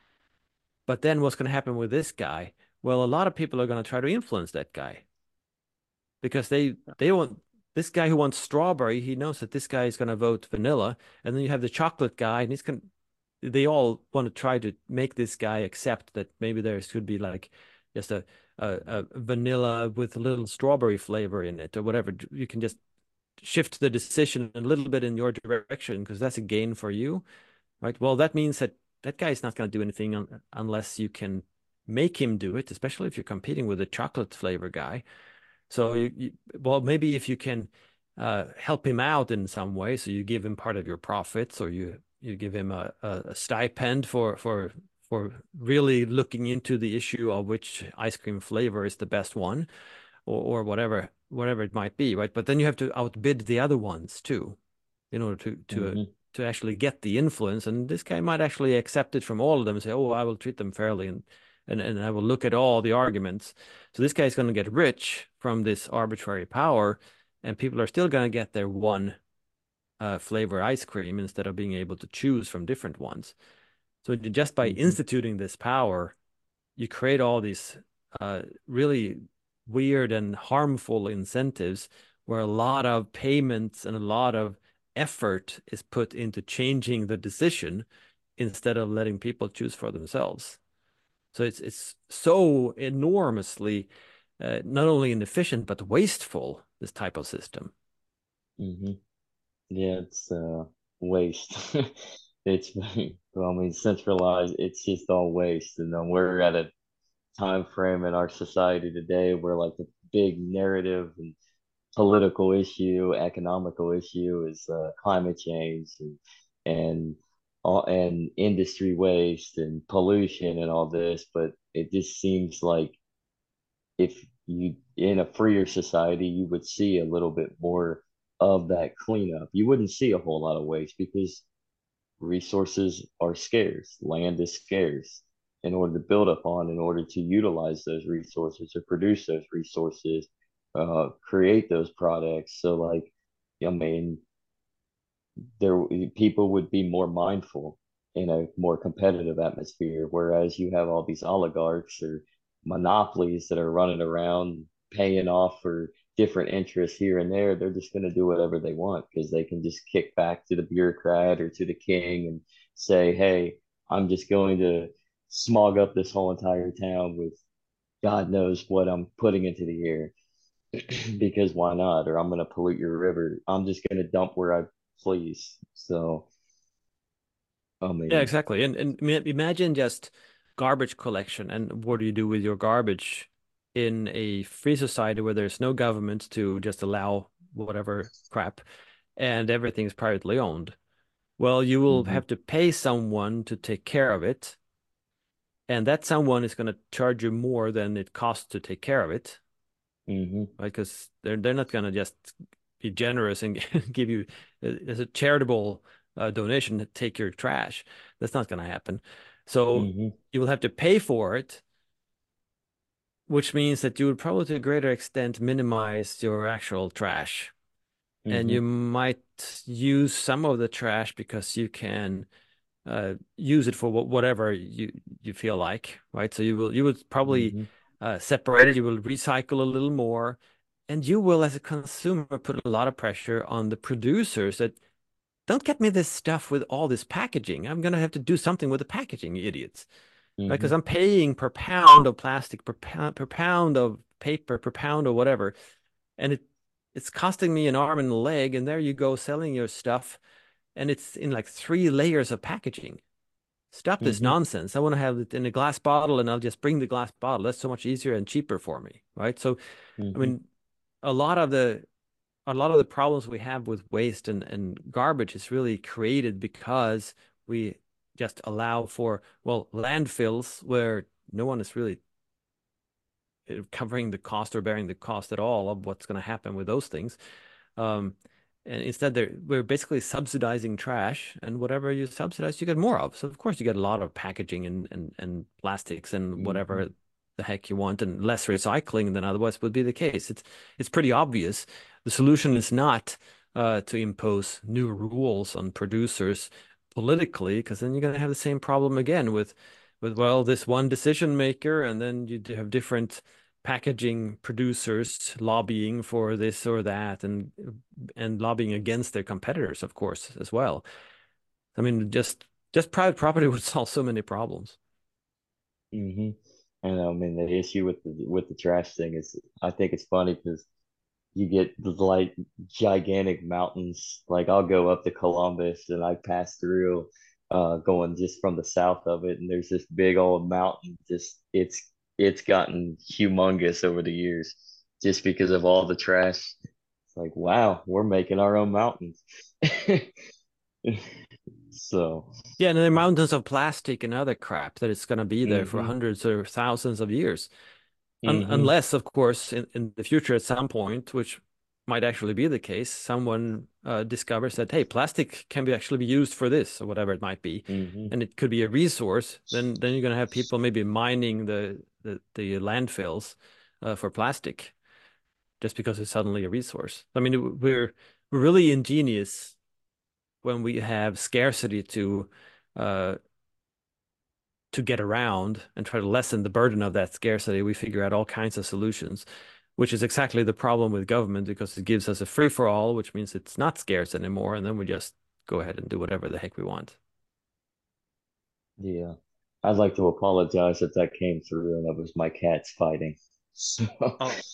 But then what's gonna happen with this guy? Well, a lot of people are gonna try to influence that guy because they want this guy who wants strawberry. He knows that this guy is gonna vote vanilla, and then you have the chocolate guy, and he's gonna they all want to try to make this guy accept that maybe there should be like just a vanilla with a little strawberry flavor in it or whatever. You can just shift the decision a little bit in your direction because that's a gain for you, right? Well, that means that that guy is not going to do anything unless you can make him do it, especially if you're competing with a chocolate flavor guy. So well, maybe if you can help him out in some way, so you give him part of your profits, or you give him a stipend for really looking into the issue of which ice cream flavor is the best one, or whatever it might be, right? But then you have to outbid the other ones too, in order Hmm. to actually get the influence. And this guy might actually accept it from all of them and say, "Oh, I will treat them fairly, and I will look at all the arguments." So this guy's going to get rich from this arbitrary power, and people are still going to get their one flavor ice cream instead of being able to choose from different ones. So just by Hmm. instituting this power, you create all these really weird and harmful incentives where a lot of payments and a lot of effort is put into changing the decision instead of letting people choose for themselves. So it's so enormously not only inefficient but wasteful, this type of system. Hmm. Yeah, it's waste. It's well, I mean, centralized. It's just all waste, and then we're at a time frame in our society today where like the big narrative and political issue, economical issue is climate change and and industry waste and pollution and all this. But it just seems like if you in a freer society, you would see a little bit more of that cleanup. You wouldn't see a whole lot of waste because resources are scarce, land is scarce. In order to build upon, in order to utilize those resources or produce those resources, create those products. So, like, I mean, there people would be more mindful in a more competitive atmosphere, whereas you have all these oligarchs or monopolies that are running around paying off for different interests here and there. They're just going to do whatever they want because they can just kick back to the bureaucrat or to the king and say, hey, I'm just going to smog up this whole entire town with God knows what I'm putting into the air. Because why not? Or I'm going to pollute your river. I'm just going to dump where I please. So, I Yeah, mean, exactly. And imagine just garbage collection and what do you do with your garbage in a free society where there's no government to just allow whatever crap and everything's privately owned. Well, you will hmm have to pay someone to take care of it, and that someone is going to charge you more than it costs to take care of it, hmm right? Because they're not going to just be generous and give you as a charitable donation to take your trash. That's not going to happen. So hmm you will have to pay for it, which means that you would probably to a greater extent minimize your actual trash. And hmm you might use some of the trash because you can use it for whatever you feel like, right? So you would probably hmm separate it. You will recycle a little more, and you will, as a consumer, put a lot of pressure on the producers that don't get me this stuff with all this packaging. I'm gonna have to do something with the packaging, you idiots, right? Because hmm I'm paying per pound of plastic, per pound of paper, per pound of whatever, and it's costing me an arm and a leg, and there you go selling your stuff, and it's in like 3 layers of packaging. Stop this hmm nonsense. I want to have it in a glass bottle and I'll just bring the glass bottle. That's so much easier and cheaper for me, right? So, I hmm mean, a lot of the a lot of the problems we have with waste and garbage is really created because we just allow for, well, landfills where no one is really covering the cost or bearing the cost at all of what's going to happen with those things. Um, and instead, we're basically subsidizing trash, and whatever you subsidize, you get more of. So of course, you get a lot of packaging and plastics and hmm whatever the heck you want, and less recycling than otherwise would be the case. It's pretty obvious. The solution is not to impose new rules on producers politically, because then you're going to have the same problem again with well, this one decision maker, and then you have different packaging producers lobbying for this or that and lobbying against their competitors, of course, as well. I mean, just private property would solve so many problems. hmm And I mean, the issue with the trash thing is, I think it's funny because you get like gigantic mountains. Like I'll go up to Columbus and I pass through, going just from the south of it, and there's this big old mountain. Just it's gotten humongous over the years, just because of all the trash. It's like, wow, we're making our own mountains. So, Yeah, and there are mountains of plastic and other crap that it's going to be there for hmm hundreds or thousands of years. hmm Unless, of course, in the future at some point, which might actually be the case, someone discovers that, hey, plastic can be actually be used for this or whatever it might be, hmm and it could be a resource. Then you're going to have people maybe mining the landfills for plastic just because it's suddenly a resource. I mean, we're really ingenious when we have scarcity uh, to get around and try to lessen the burden of that scarcity. We figure out all kinds of solutions, which is exactly the problem with government because it gives us a free for all, which means it's not scarce anymore, and then we just go ahead and do whatever the heck we want. Yeah. I'd like to apologize if that came through and that was my cats fighting. So, Oh,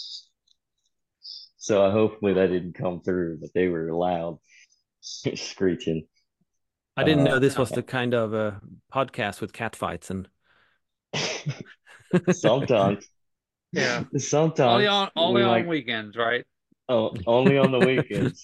so hopefully that didn't come through, but they were loud, screeching. I didn't know Uh, this was the kind of podcast with cat fights and sometimes, yeah. sometimes Only we on might, weekends, right? oh, only on the weekends.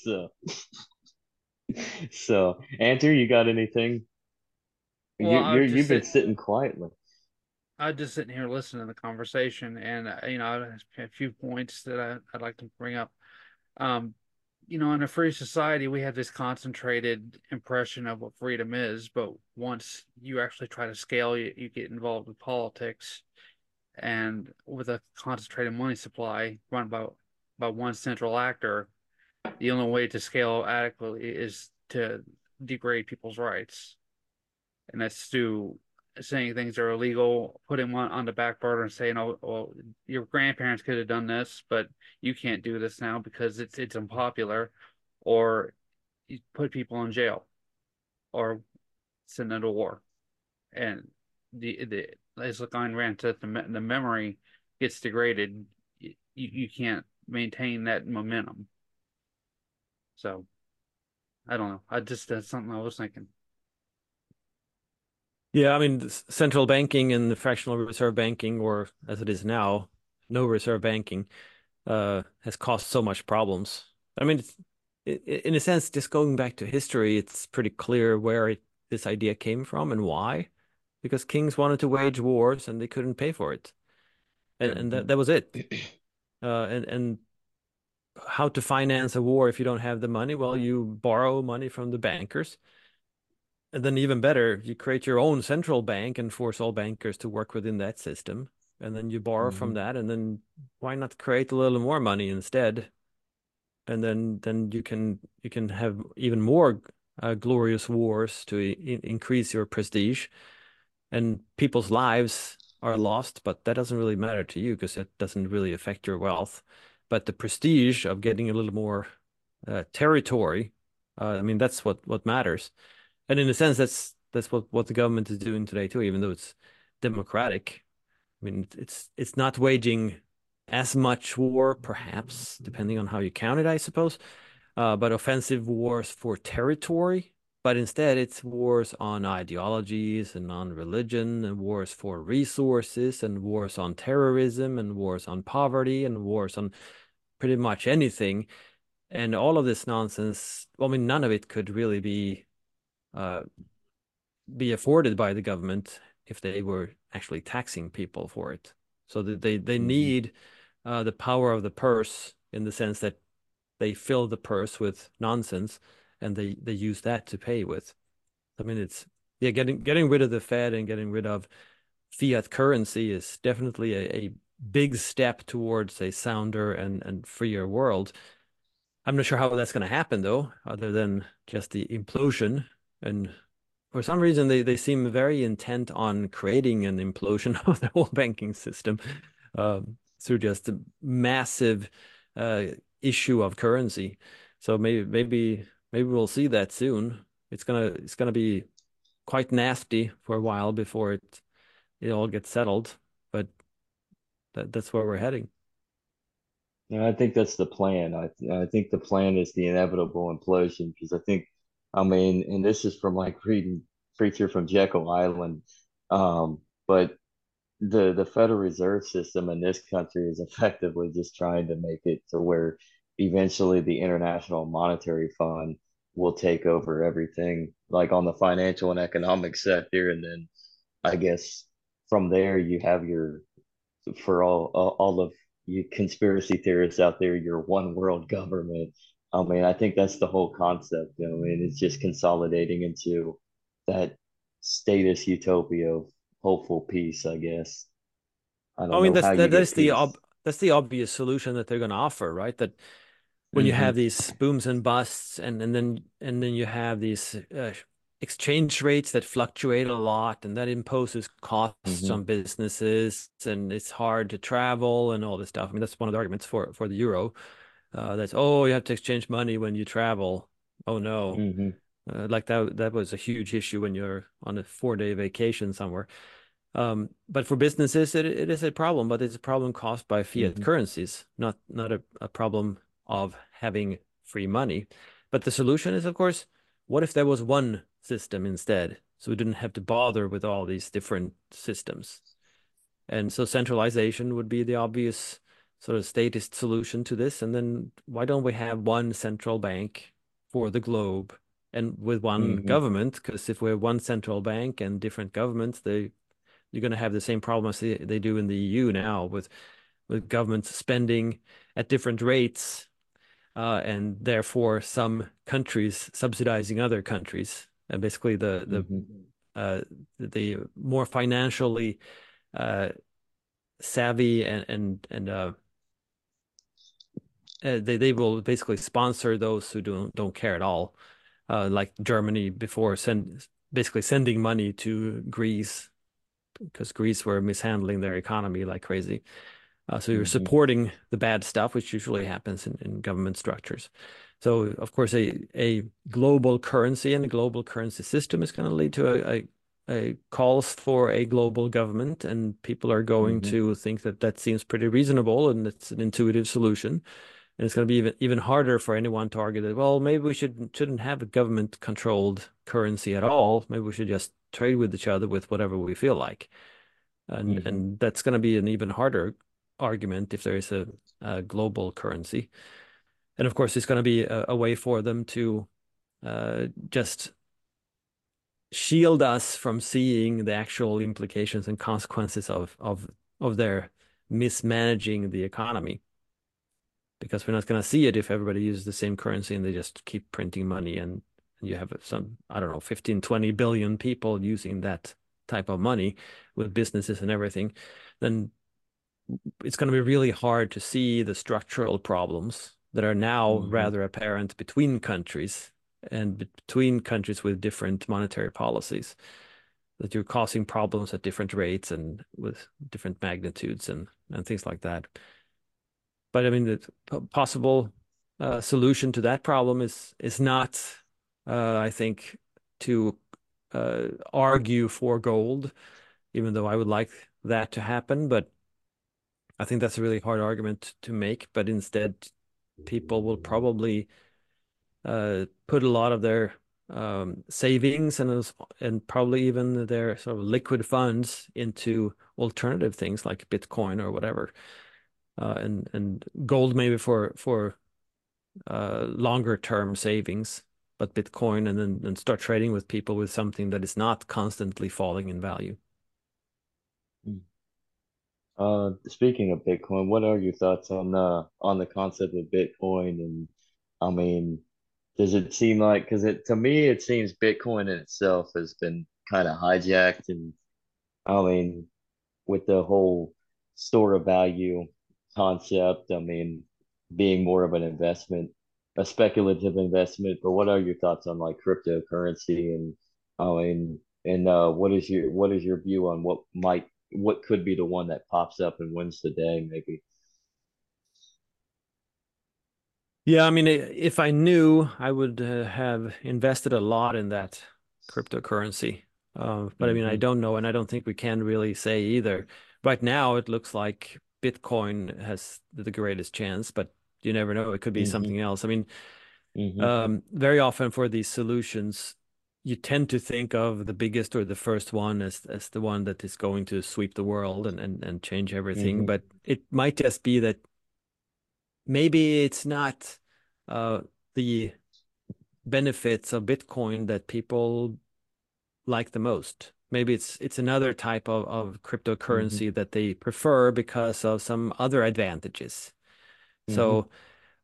So Andrew, you got anything? Well, You've been sitting quietly. I was just sitting here listening to the conversation, and I have a few points that I'd like to bring up. Um, in a free society, we have this concentrated impression of what freedom is, but once you actually try to scale, you get involved with politics, and with a concentrated money supply run by one central actor, the only way to scale adequately is to degrade people's rights, and that's through saying things are illegal, putting one on the back burner and saying, "Oh, well, your grandparents could have done this, but you can't do this now because it's unpopular," or you put people in jail or send them to war. And the as Ayn Rand said, the memory gets degraded. You can't maintain that momentum. So I don't know. I just that's something I was thinking. Yeah, I mean, central banking and the fractional reserve banking, or as it is now, no reserve banking, has caused so much problems. I mean, in a sense, just going back to history, it's pretty clear where this idea came from and why. Because kings wanted to wage wars and they couldn't pay for it, and Hmm. that was it. And how to finance a war if you don't have the money? Well, you borrow money from the bankers. And then even better, you create your own central bank and force all bankers to work within that system. And then you borrow from Hmm. that, and then why not create a little more money instead? And then you can have even more glorious wars to increase your prestige, and people's lives are lost, but that doesn't really matter to you because it doesn't really affect your wealth. But the prestige of getting a little more territory, I mean, that's what matters. And in a sense, that's what the government is doing today too, even though it's democratic. I mean, it's not waging as much war, perhaps, depending on how you count it, I suppose, but offensive wars for territory. But instead, it's wars on ideologies and on religion, and wars for resources, and wars on terrorism, and wars on poverty, and wars on pretty much anything. And all of this nonsense, well, I mean, none of it could really uh, be afforded by the government if they were actually taxing people for it. So that they Hmm. need the power of the purse in the sense that they fill the purse with nonsense and they use that to pay with. I mean, it's yeah, getting rid of the Fed and getting rid of fiat currency is definitely a big step towards a sounder and freer world. I'm not sure how that's going to happen though, other than just the implosion. And for some reason, they seem very intent on creating an implosion of the whole banking system through just a massive uh, issue of currency. So maybe we'll see that soon. It's gonna be quite nasty for a while before it all gets settled, but that's where we're heading. And I think that's the plan. I think the plan is the inevitable implosion because I think, I mean, and this is from like reading Preacher from Jekyll Island, but the Federal Reserve System in this country is effectively just trying to make it to where eventually the International Monetary Fund will take over everything, like on the financial and economic sector, and then I guess from there you have your for all of you conspiracy theorists out there, your one world government. I mean, I think that's the whole concept. I mean, it's just consolidating into that status utopia of hopeful peace, I guess. I I don't mean, know how you that get is the peace. that's the obvious solution that they're going to offer, right? That when you have Hmm. these booms and busts and then you have these exchange rates that fluctuate a lot and that imposes costs Hmm. on businesses and it's hard to travel and all this stuff. I mean, that's one of the arguments for the euro. That's oh, you have to exchange money when you travel. Oh no. Hmm. Like that was a huge issue when you're on a 4-day vacation somewhere. But for businesses, it is a problem, but it's a problem caused by fiat Hmm. currencies, not a problem of having free money. But the solution is, of course, what if there was one system instead? So we didn't have to bother with all these different systems. And so centralization would be the obvious sort of statist solution to this. And then why don't we have one central bank for the globe and with one Hmm. government? Because if we have one central bank and different governments, you're going to have the same problem as they do in the EU now with governments spending at different rates, and therefore some countries subsidizing other countries. And basically, Hmm. the more financially uh, savvy and they will basically sponsor those who don't care at all, like Germany before basically sending money to Greece because Greece were mishandling their economy like crazy. So you're Hmm. supporting the bad stuff, which usually happens in government structures. So of course, a global currency and a global currency system is going to lead to a calls for a global government, and people are going Hmm. to think that that seems pretty reasonable and it's an intuitive solution. And it's going to be even harder for anyone to argue that, well, maybe we shouldn't have a government controlled currency at all. Maybe we should just trade with each other with whatever we feel like. Hmm. And that's going to be an even harder argument if there is a global currency. And of course, it's going to be a way for them to just shield us from seeing the actual implications and consequences of their mismanaging the economy. Because we're not going to see it if everybody uses the same currency and they just keep printing money and you have some, I don't know, 15, 20 billion people using that type of money with businesses and everything, then it's going to be really hard to see the structural problems that are now Hmm. rather apparent between countries and between countries with different monetary policies, that you're causing problems at different rates and with different magnitudes and things like that. But I mean, the possible solution to that problem is not, I think, to argue for gold, even though I would like that to happen. But I think that's a really hard argument to make. But instead, people will probably put a lot of their savings and probably even their sort of liquid funds into alternative things like Bitcoin or whatever. And gold maybe for longer term savings, but Bitcoin and then start trading with people with something that is not constantly falling in value. Speaking of Bitcoin, what are your thoughts on the concept of Bitcoin? And I mean, does it seem like, because it to me it seems Bitcoin in itself has been kind of hijacked, and I mean, with the whole store of value concept, I mean, being more of an investment, a speculative investment. But what are your thoughts on like cryptocurrency? And I mean, and what is your view on what could be the one that pops up and wins the day, maybe? Yeah, I mean, if I knew, I would have invested a lot in that cryptocurrency. But I mean, I Hmm. don't know, and I don't think we can really say either. Right now, it looks like Bitcoin has the greatest chance, but you never know. It could be Hmm. something else. I mean, Hmm. very often for these solutions, you tend to think of the biggest or the first one as the one that is going to sweep the world and change everything. Hmm. But it might just be that maybe it's not uh, the benefits of Bitcoin that people like the most. Maybe it's another type of Hmm. cryptocurrency that they prefer because of some other advantages. Hmm. So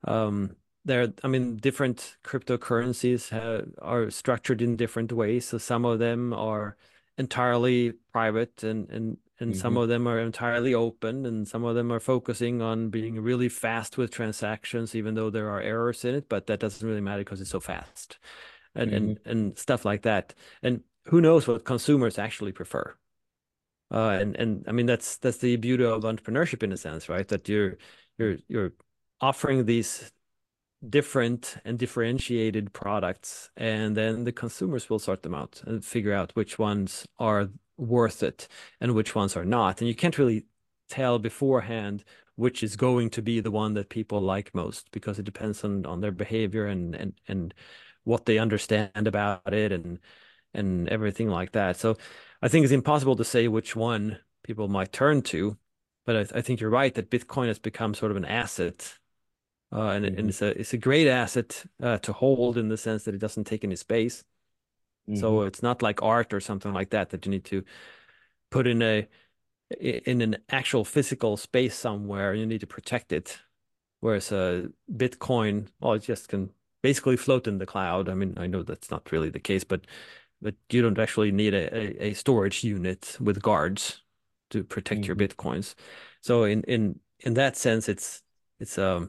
I mean, different cryptocurrencies are structured in different ways. So some of them are entirely private and some Hmm. of them are entirely open and some of them are focusing on being really fast with transactions, even though there are errors in it, but that doesn't really matter because it's so fast and Hmm. and stuff like that. And who knows what consumers actually prefer? And I mean that's the beauty of entrepreneurship in a sense, right? That you're offering these different and differentiated products, and then the consumers will sort them out and figure out which ones are worth it and which ones are not. And you can't really tell beforehand which is going to be the one that people like most because it depends on their behavior and what they understand about it and everything like that. So I think it's impossible to say which one people might turn to, but I think you're right that Bitcoin has become sort of an asset and Hmm. it's a great asset to hold in the sense that it doesn't take any space. Hmm. So it's not like art or something like that that you need to put in an actual physical space somewhere. You need to protect it. Whereas Bitcoin, well, it just can basically float in the cloud. I mean, I know that's not really the case, but you don't actually need a storage unit with guards to protect your Hmm. Bitcoins. So in that sense, it's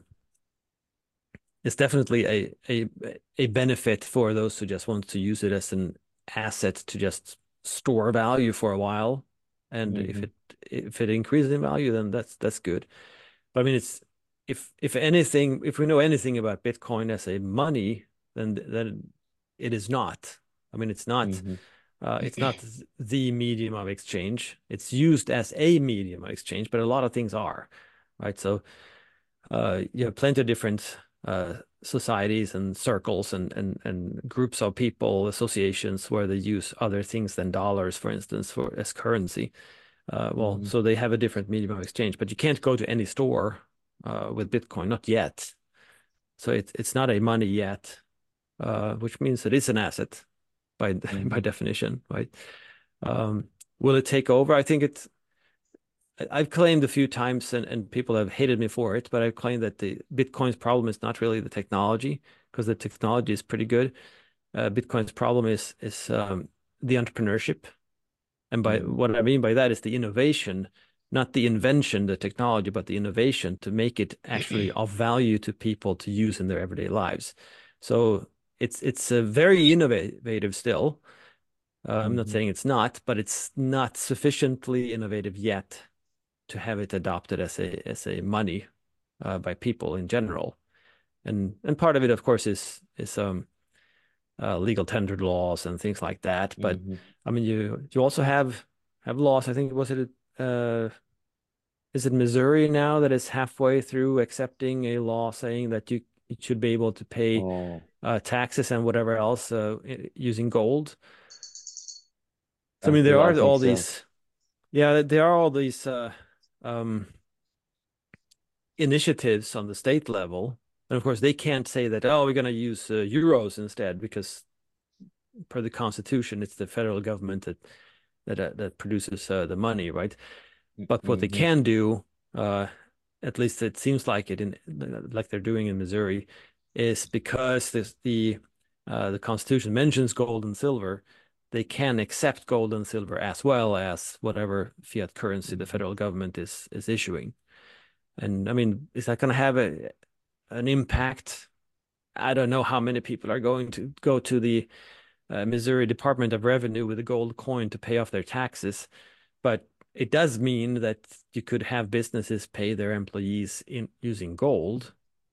it's definitely a benefit for those who just want to use it as an asset to just store value for a while. And Hmm. if it increases in value, then that's good. But I mean, it's if anything, if we know anything about Bitcoin as a money, then it is not. I mean, Hmm. it's not the medium of exchange. It's used as a medium of exchange, but a lot of things are, right? So you have plenty of different societies and circles and groups of people, associations where they use other things than dollars, for instance, for as currency. Well, Hmm. so they have a different medium of exchange, but you can't go to any store with Bitcoin, not yet. So it's not a money yet, which means it is an asset by by Hmm. definition, right? Will it take over? I think it's I've claimed a few times, and people have hated me for it, but I've claimed that the Bitcoin's problem is not really the technology, because the technology is pretty good. Bitcoin's problem is the entrepreneurship, and by Hmm. what I mean by that is the innovation, not the invention, the technology, but the innovation to make it actually of value to people to use in their everyday lives. So it's a very innovative still. I'm not Hmm. saying it's not, but it's not sufficiently innovative yet to have it adopted as a money by people in general. And part of it, of course, is legal tender laws and things like that. But Hmm. I mean, you also have laws. I think was it is it Missouri now that is halfway through accepting a law saying that you should be able to pay Oh, taxes and whatever else using gold. So I I mean, there feel I are think all so. these, yeah, there are all these um, initiatives on the state level. And of course, they can't say that, oh, we're going to use euros instead, because per the Constitution, it's the federal government that produces the money, right? But what they Hmm. can do, uh, at least it seems like it in like they're doing in Missouri, is because the Constitution mentions gold and silver, they can accept gold and silver as well as whatever fiat currency the Hmm. federal government is issuing. And I mean, is that going to have an impact? I don't know how many people are going to go to the Missouri Department of Revenue with a gold coin to pay off their taxes, but it does mean that you could have businesses pay their employees in using gold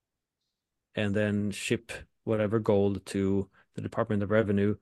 and then ship whatever gold to the Department of Revenue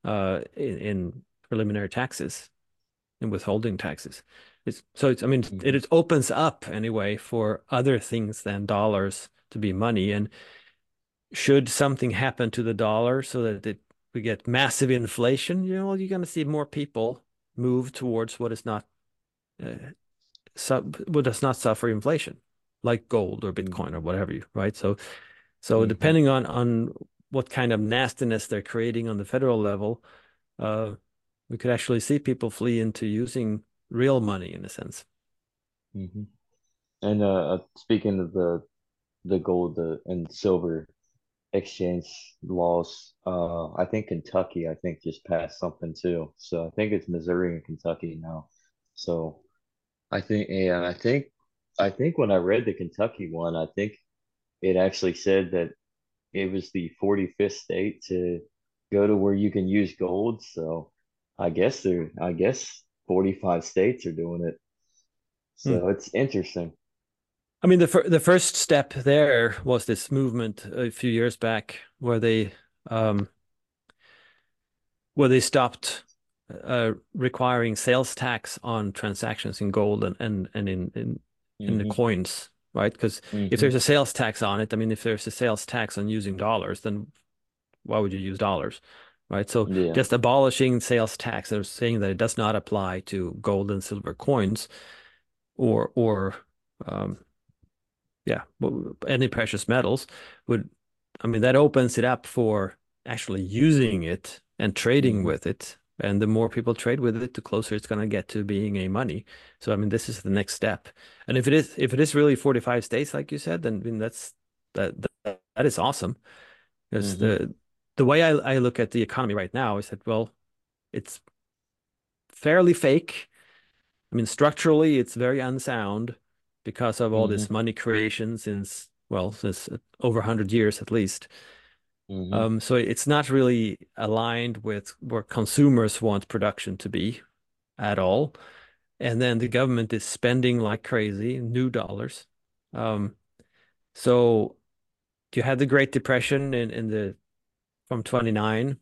in preliminary taxes and withholding taxes. I mean, Hmm. it opens up anyway for other things than dollars to be money. And should something happen to the dollar so that we get massive inflation, you're going to see more people move towards what is not uh, what does not suffer inflation, like gold or Bitcoin or whatever right? So Hmm. depending on what kind of nastiness they're creating on the federal level, uh, we could actually see people flee into using real money in a sense. Hmm. And speaking of the gold and silver exchange laws, I think Kentucky, I think just passed something too. So I think it's Missouri and Kentucky now. So I think, yeah, I think when I read the Kentucky one, I think it actually said that it was the 45th state to go to where you can use gold. So I guess 45 states are doing it. Hmm. So it's interesting. I mean, the first step there was this movement a few years back um, where they stopped requiring sales tax on transactions in gold and in the Hmm. coins, right? Because if Hmm. there's a sales tax on it, I mean, if there's a sales tax on using dollars, then why would you use dollars, right? So Yeah. just abolishing sales tax and saying that it does not apply to gold and silver coins or um, yeah, any precious metals would, I mean, that opens it up for actually using it and trading Hmm. with it. And the more people trade with it, the closer it's going to get to being a money. So, I mean, this is the next step. And if it is really 45 states, like you said, then I mean, that is awesome. Because Hmm. the way I look at the economy right now is that, well, it's fairly fake. I mean, structurally, it's very unsound because of all Hmm. this money creation since over 100 years at least. Hmm. So it's not really aligned with where consumers want production to be at all. And then the government is spending like crazy, new dollars. Um, so you had the Great Depression in the from 29,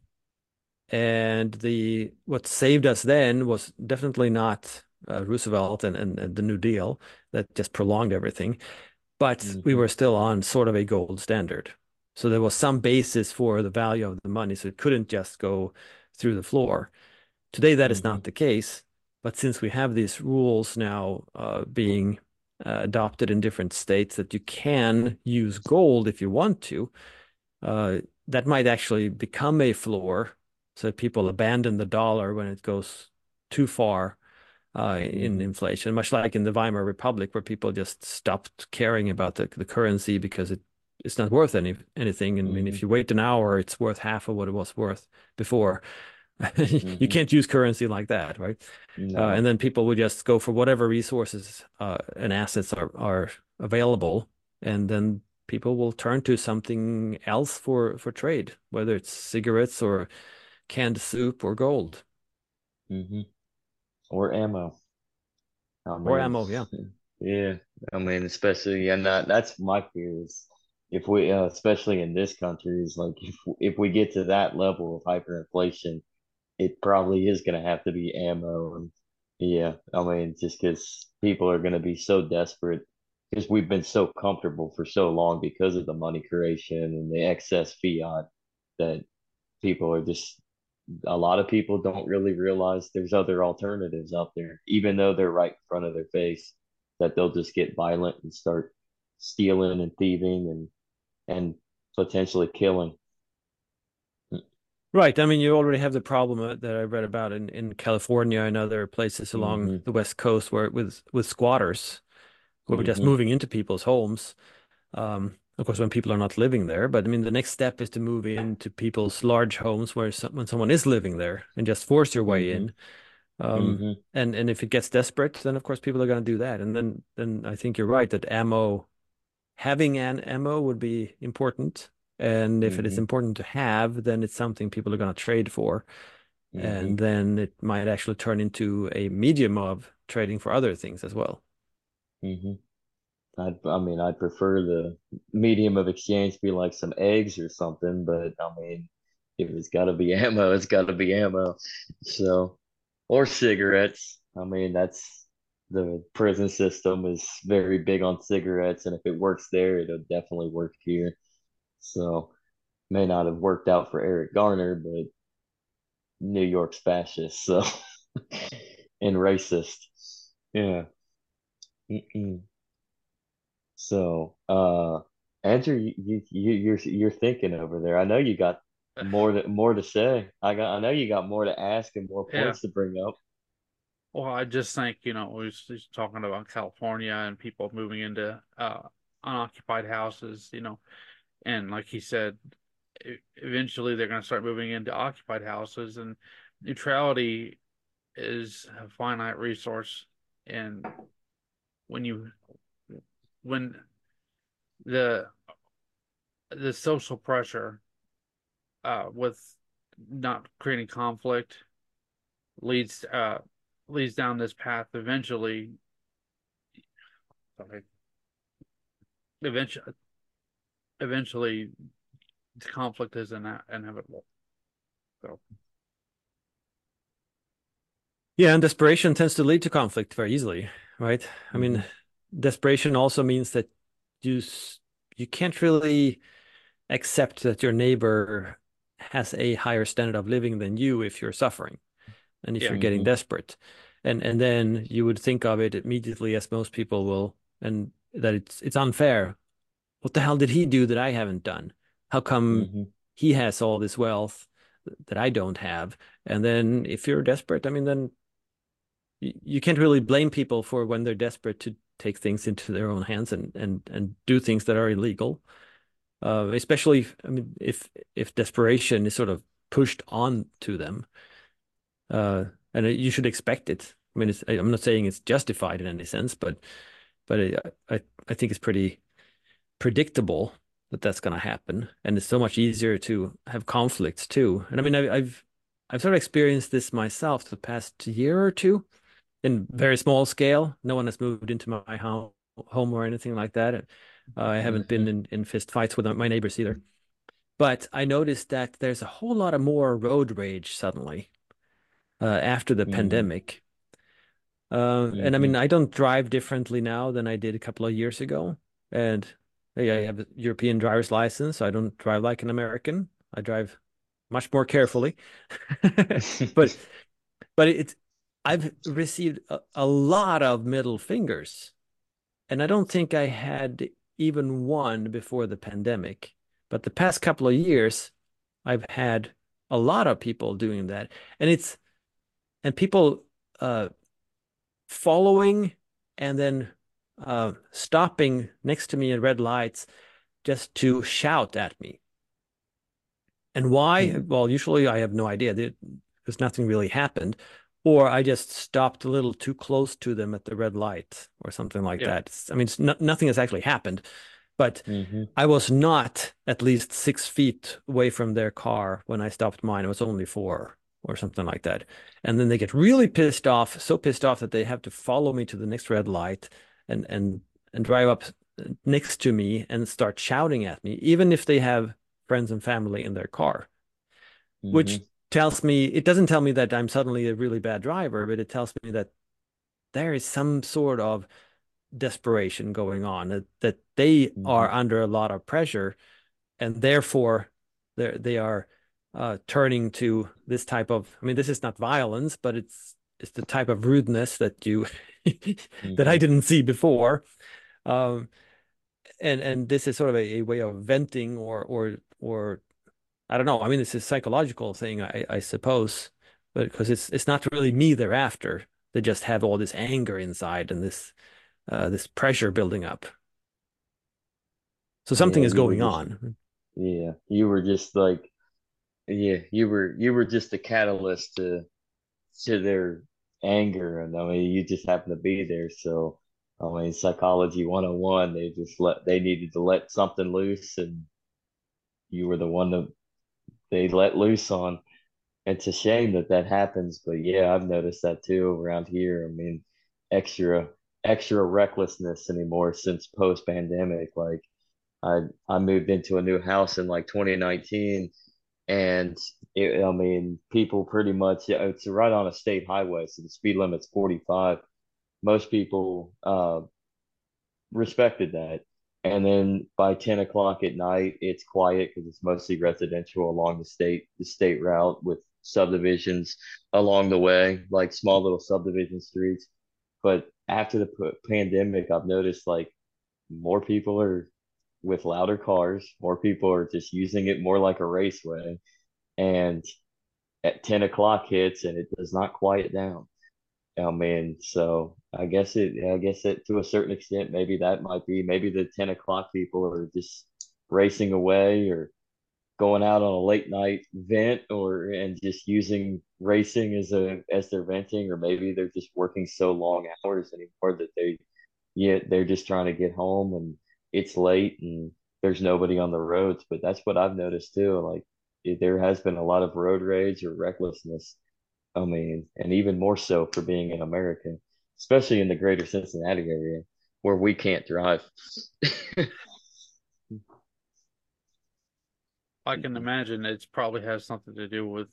and the what saved us then was definitely not Roosevelt and the New Deal that just prolonged everything. but we Hmm. were still on sort of a gold standard. So there was some basis for the value of the money. So it couldn't just go through the floor. Today, that is Hmm. not the case. But since we have these rules now being adopted in different states that you can use gold if you want to, uh, that might actually become a floor. So people abandon the dollar when it goes too far in Hmm. inflation, much like in the Weimar Republic, where people just stopped caring about the currency because it's not worth anything. And I mean, Hmm. if you wait an hour, it's worth half of what it was worth before. You Hmm. can't use currency like that, right? And No. then people would just go for whatever resources and assets are available, and then people will turn to something else for trade, whether it's cigarettes or canned soup or gold Hmm. Or ammo. I or mean, ammo. Yeah. yeah. I mean, especially, and that's my fear is if we, especially in this country, is like if we get to that level of hyperinflation, it probably is going to have to be ammo. And yeah, I mean, just because people are going to be so desperate because we've been so comfortable for so long because of the money creation and the excess fiat that people are just a lot of people don't really realize there's other alternatives out there, even though they're right in front of their face, that they'll just get violent and start stealing and thieving and potentially killing. Right. I mean, you already have the problem that I read about in California and other places along Hmm. the West Coast where with squatters who are just Hmm. moving into people's homes. Of course, when people are not living there, but I mean, the next step is to move into people's large homes where when someone is living there and just force your way Hmm. in. Um, Hmm. and if it gets desperate, then of course people are going to do that. And then I think you're right that having an ammo would be important. And if it is Hmm. important to have, then it's something people are going to trade for. Hmm. And then it might actually turn into a medium of trading for other things as well. Hmm. I mean, I'd prefer the medium of exchange be like some eggs or something, but I mean, if it's got to be ammo, it's got to be ammo. So, or cigarettes. I mean, that's the prison system is very big on cigarettes, and if it works there, it'll definitely work here. So, may not have worked out for Eric Garner, but New York's fascist, so and racist. Yeah. Mm-mm. So, Andrew, you're thinking over there. I know you got more to say. I know you got more to ask and more Yeah. points to bring up. Well, I just think, we was just talking about California and people moving into unoccupied houses, and like he said, eventually they're going to start moving into occupied houses, and neutrality is a finite resource. And when you when the the social pressure with not creating conflict leads leads down this path sorry, eventually eventually conflict is inevitable. So Yeah, and desperation tends to lead to conflict very easily, right? I mean, Hmm. desperation also means that you can't really accept that your neighbor has a higher standard of living than you if you're suffering and if yeah, you're getting Hmm. desperate. And then you would think of it immediately as most people will, and that it's unfair. What the hell did he do that I haven't done? How come Hmm. he has all this wealth that I don't have? And then if you're desperate, I mean, then you can't really blame people for when they're desperate to take things into their own hands and do things that are illegal. Especially, I mean, if desperation is sort of pushed on to them, and you should expect it. I mean, I'm not saying it's justified in any sense, but I think it's pretty predictable that that's going to happen, and it's so much easier to have conflicts too. And I mean, I've sort of experienced this myself the past year or two in very small scale. No one has moved into my home or anything like that. I haven't been Hmm. in fist fights with my neighbors either. But I noticed that there's a whole lot of more road rage suddenly after the Hmm. pandemic. And I Hmm. mean, I don't drive differently now than I did a couple of years ago. And yeah, I have a European driver's license, so I don't drive like an American. I drive much more carefully. But it's I've received a lot of middle fingers, and I don't think I had even one before the pandemic. But the past couple of years, I've had a lot of people doing that, and people uh following and then stopping next to me in red lights just to shout at me. And why? Hmm. Well, usually I have no idea. Because nothing really happened. Or I just stopped a little too close to them at the red light or something like Yeah. that. I mean, nothing has actually happened, but Hmm. I was not at least 6 feet away from their car when I stopped mine. It was only 4 or something like that. And then they get really pissed off, so pissed off that they have to follow me to the next red light and drive up next to me and start shouting at me, even if they have friends and family in their car, which Hmm. tells me it doesn't tell me that I'm suddenly a really bad driver, but it tells me that there is some sort of desperation going on, that they Hmm. are under a lot of pressure, and therefore they are turning to this type of, I mean, this is not violence, but it's the type of rudeness that you that I Hmm. didn't see before. Um, and this is sort of a way of venting, or I don't know. I mean, it's a psychological thing, I suppose, but because it's not really me they're after. They just have all this anger inside and this pressure building up. So Yeah, something is you were going just on. yeah, you were just like yeah, you were just a catalyst to their anger, and I mean, you just happened to be there. So, I mean, psychology 101, they needed to let something loose, and you were the one that they let loose on. It's a shame that that happens, but yeah, I've noticed that too around here. I mean, extra extra recklessness anymore since post pandemic. Like I moved into a new house in like 2019, and I mean, people pretty much, yeah, it's right on a state highway, so the speed limit's 45. Most people respected that. And then by 10 o'clock at night, it's quiet because it's mostly residential along the state route with subdivisions along the way, like small little subdivision streets. But after the pandemic, I've noticed like more people are with louder cars, more people are just using it more like a raceway. And at 10 o'clock hits and it does not quiet down. I mean, so I guess it to a certain extent, maybe that might be, maybe the 10 o'clock people are just racing away or going out on a late night vent or and just using racing as their venting, or maybe they're just working so long hours anymore that they're just trying to get home and it's late and there's nobody on the roads. But that's what I've noticed too. Like there has been a lot of road rage or recklessness. I mean, and even more so for being in America, especially in the greater Cincinnati area where we can't drive. I can imagine it's probably has something to do with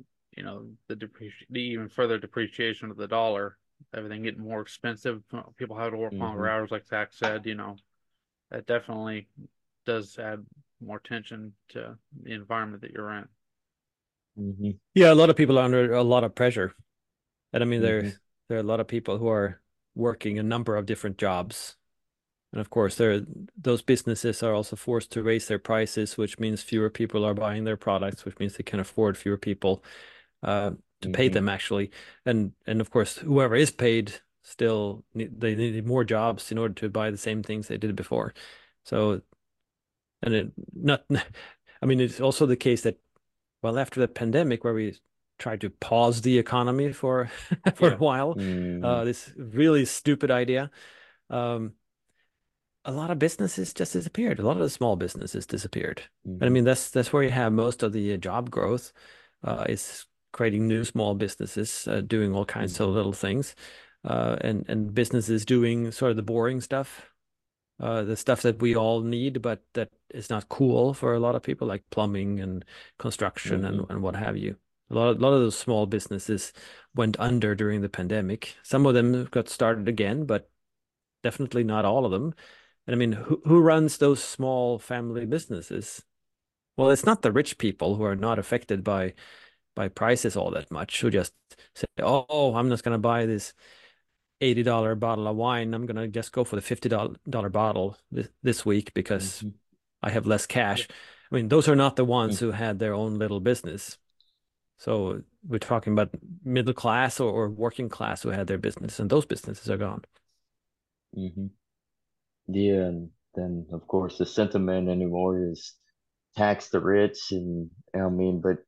the even further depreciation of the dollar, everything getting more expensive. People have to work longer Hmm. hours, like Zach said. That definitely does add more tension to the environment that you're in. Hmm. Yeah, a lot of people are under a lot of pressure. And I mean, Hmm. there are a lot of people who are working a number of different jobs. And of course, those businesses are also forced to raise their prices, which means fewer people are buying their products, which means they can afford fewer people uh, to pay Hmm. them actually. And of course, whoever is paid still they need more jobs in order to buy the same things they did before. So, and it not, I mean, it's also the case that, well, after the pandemic, where we tried to pause the economy for for a Yeah. while, Hmm. this really stupid idea. Um, a lot of businesses just disappeared. A lot of the small businesses disappeared. And I Hmm. mean, that's where you have most of the job growth, is creating new small businesses, doing all kinds of Hmm. little things, and businesses doing sort of the boring stuff, the stuff that we all need, but that is not cool for a lot of people, like plumbing and construction Hmm. and what have you. A lot of those small businesses went under during the pandemic. Some of them got started again, but definitely not all of them. And I mean, who runs those small family businesses? Well, it's not the rich people who are not affected by prices all that much, who just say, "Oh, I'm just going to buy this $80 bottle of wine. I'm going to just go for the $50 bottle this week because Hmm. I have less Yeah. cash." I mean, those are not the ones who had their own little business. So we're talking about middle class or working class who had their business, and those businesses are gone. Hmm. Yeah, and then of course the sentiment anymore is tax the rich, and I mean, but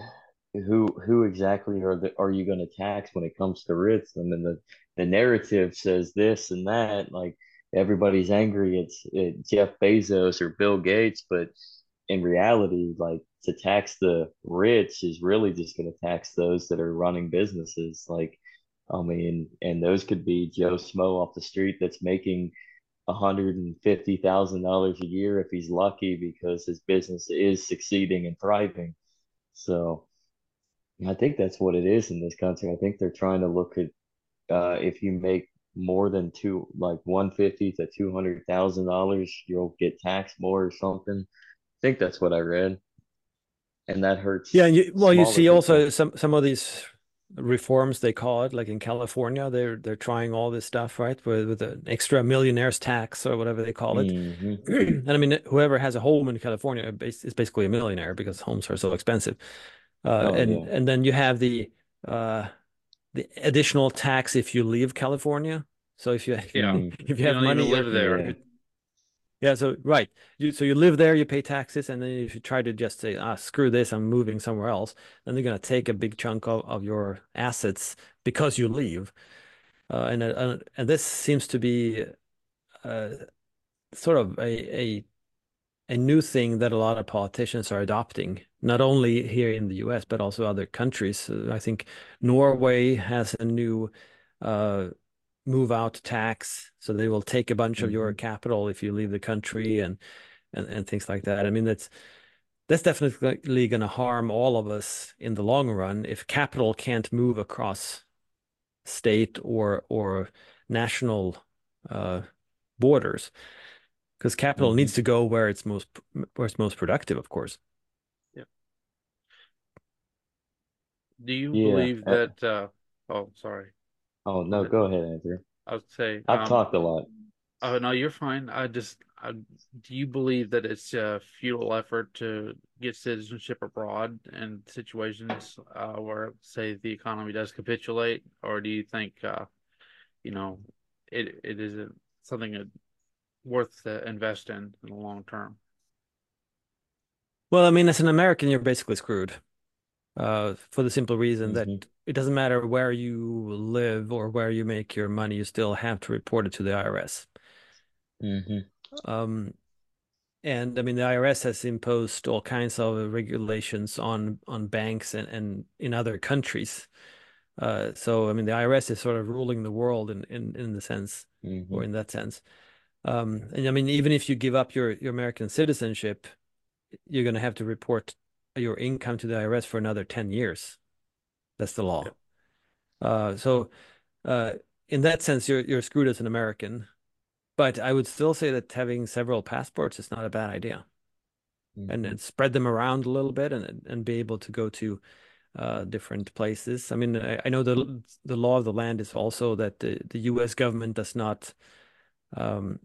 who exactly are you going to tax when it comes to rich? I mean, the narrative says this and that, like everybody's angry at Jeff Bezos or Bill Gates, but in reality, like to tax the rich is really just going to tax those that are running businesses. Like, I mean, and those could be Joe Smo off the street that's making $150,000 a year if he's lucky because his business is succeeding and thriving. So I think that's what it is in this country. I think they're trying to look at if you make more than two, like 150 to $200,000, you'll get taxed more or something. I think that's what I read, and that Yeah, hurts and you smaller see also people. some of these reforms they call it, like in California, they're trying all this stuff, right? With an extra millionaires tax or whatever they call it. Hmm. And I mean, whoever has a home in California is basically a millionaire because homes are so expensive. Oh yeah. And then you have uh, the additional tax if you leave California. So if you Yeah. Mm, if you You have don't even money, live there. yeah. yeah, so right. You live there, you pay taxes, and then if you try to just say, screw this, I'm moving somewhere else, then they're gonna take a big chunk of your assets because you leave. And this seems to be uh, sort of a new thing that a lot of politicians are adopting, not only here in the US, but also other countries. I think Norway has a new uh, move out tax, so they will take a bunch of your Hmm. capital if you leave the country and things like that. I mean, that's definitely going to harm all of us in the long run if capital can't move across state or national uh, borders, because capital Hmm. needs to go where it's most productive, of course. Yeah. Do you Yeah. believe that oh, sorry. Oh Go no, ahead. go ahead, Andrew. I would say I've talked a lot. oh no, you're fine. Do you believe that it's a futile effort to get citizenship abroad in situations where, say, the economy does capitulate, or do you think, you know, it isn't something that worth to invest in the long term? Well, I mean, as an American, you're basically screwed for the simple reason that Hmm. it doesn't matter where you live or where you make your money, you still have to report it to the IRS. Hmm. Um, and I mean, the IRS has imposed all kinds of regulations on banks and in other countries. So I mean, the IRS is sort of ruling the world in the sense, or Hmm. in that sense. And I mean, even if you give up your American citizenship, you're going to have to report your income to the IRS for another 10 years. That's the Yeah. law. So uh, in that sense, you're screwed as an American. But I would still say that having several passports is not a bad idea, Hmm. and spread them around a little bit and be able to go to different places. I mean, I know the law of the land is also that the U.S. government does not um,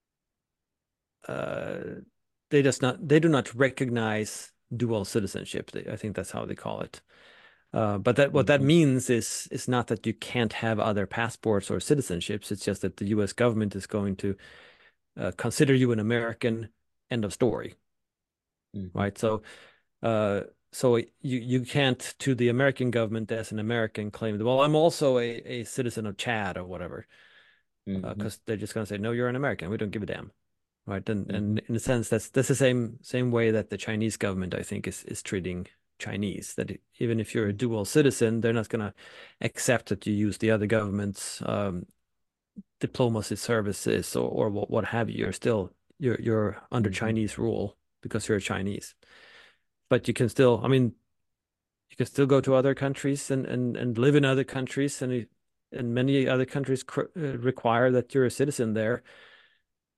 uh, they do not recognize dual citizenship. I think that's how they call it. But that what that Hmm. means is not that you can't have other passports or citizenships. It's just that the U.S. government is going to consider you an American. End of story, Hmm. right? Uh, so you can't to the American government as an American claim that, well, I'm also a citizen of Chad or whatever, Hmm. because they're just going to say, no, you're an American. We don't give a damn, right? And Hmm. in a sense, that's the same way that the Chinese government, I think, is treating Chinese. That even if you're a dual citizen, they're not going to accept that you use the other government's diplomacy services or what have you. You're still you're under Hmm. Chinese rule because you're Chinese. But you can still, I mean, you can still go to other countries and live in other countries, and many other countries require that you're a citizen there.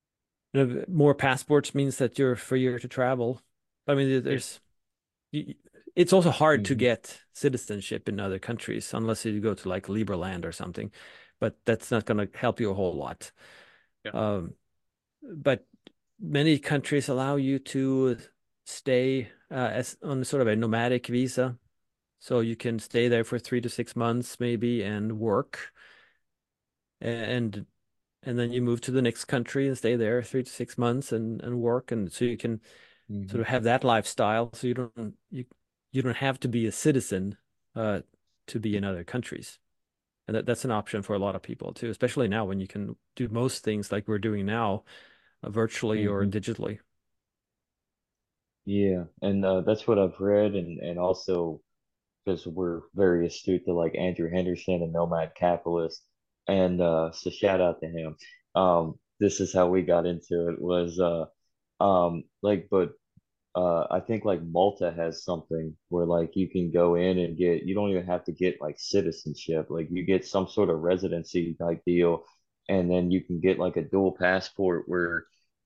More passports means that you're freer to travel. I mean, Yeah. it's also hard to Hmm. get citizenship in other countries unless you go to like Liberland or something, but that's not going to help you a whole lot. Yeah. Um, but many countries allow you to stay as on sort of a nomadic visa, so you can stay there for 3 to 6 months maybe and work, and and then you move to the next country and stay there 3 to 6 months and work, and so you can sort Hmm. of have that lifestyle. So you don't have to be a citizen uh, to be in other countries, and that's an option for a lot of people too, especially now when you can do most things like we're doing now virtually or Hmm. digitally. Yeah, and that's what I've read, and also because we're very astute to like Andrew Henderson and Nomad Capitalist, and so shout out to him. This is how we got into it was like, but I think like Malta has something where like you can go in and get, you don't even have to get like citizenship, like you get some sort of residency type deal, and then you can get like a dual passport where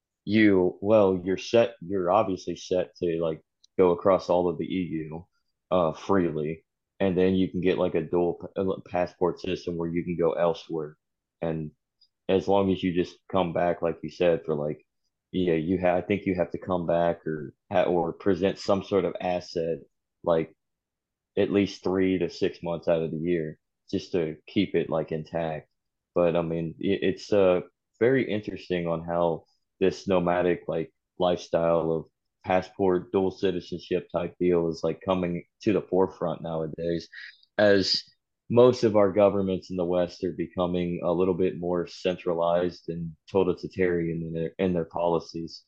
you're obviously set to like go across all of the EU freely, and then you can get like a passport system where you can go elsewhere. And as long as you just come back, like you said, for like, yeah, I think you have to come back or present some sort of asset, like at least 3 to 6 months out of the year, just to keep it like intact. But I mean, it's very interesting on how this nomadic like lifestyle of passport dual citizenship type deal is like coming to the forefront nowadays, as most of our governments in the West are becoming a little bit more centralized and totalitarian in their policies.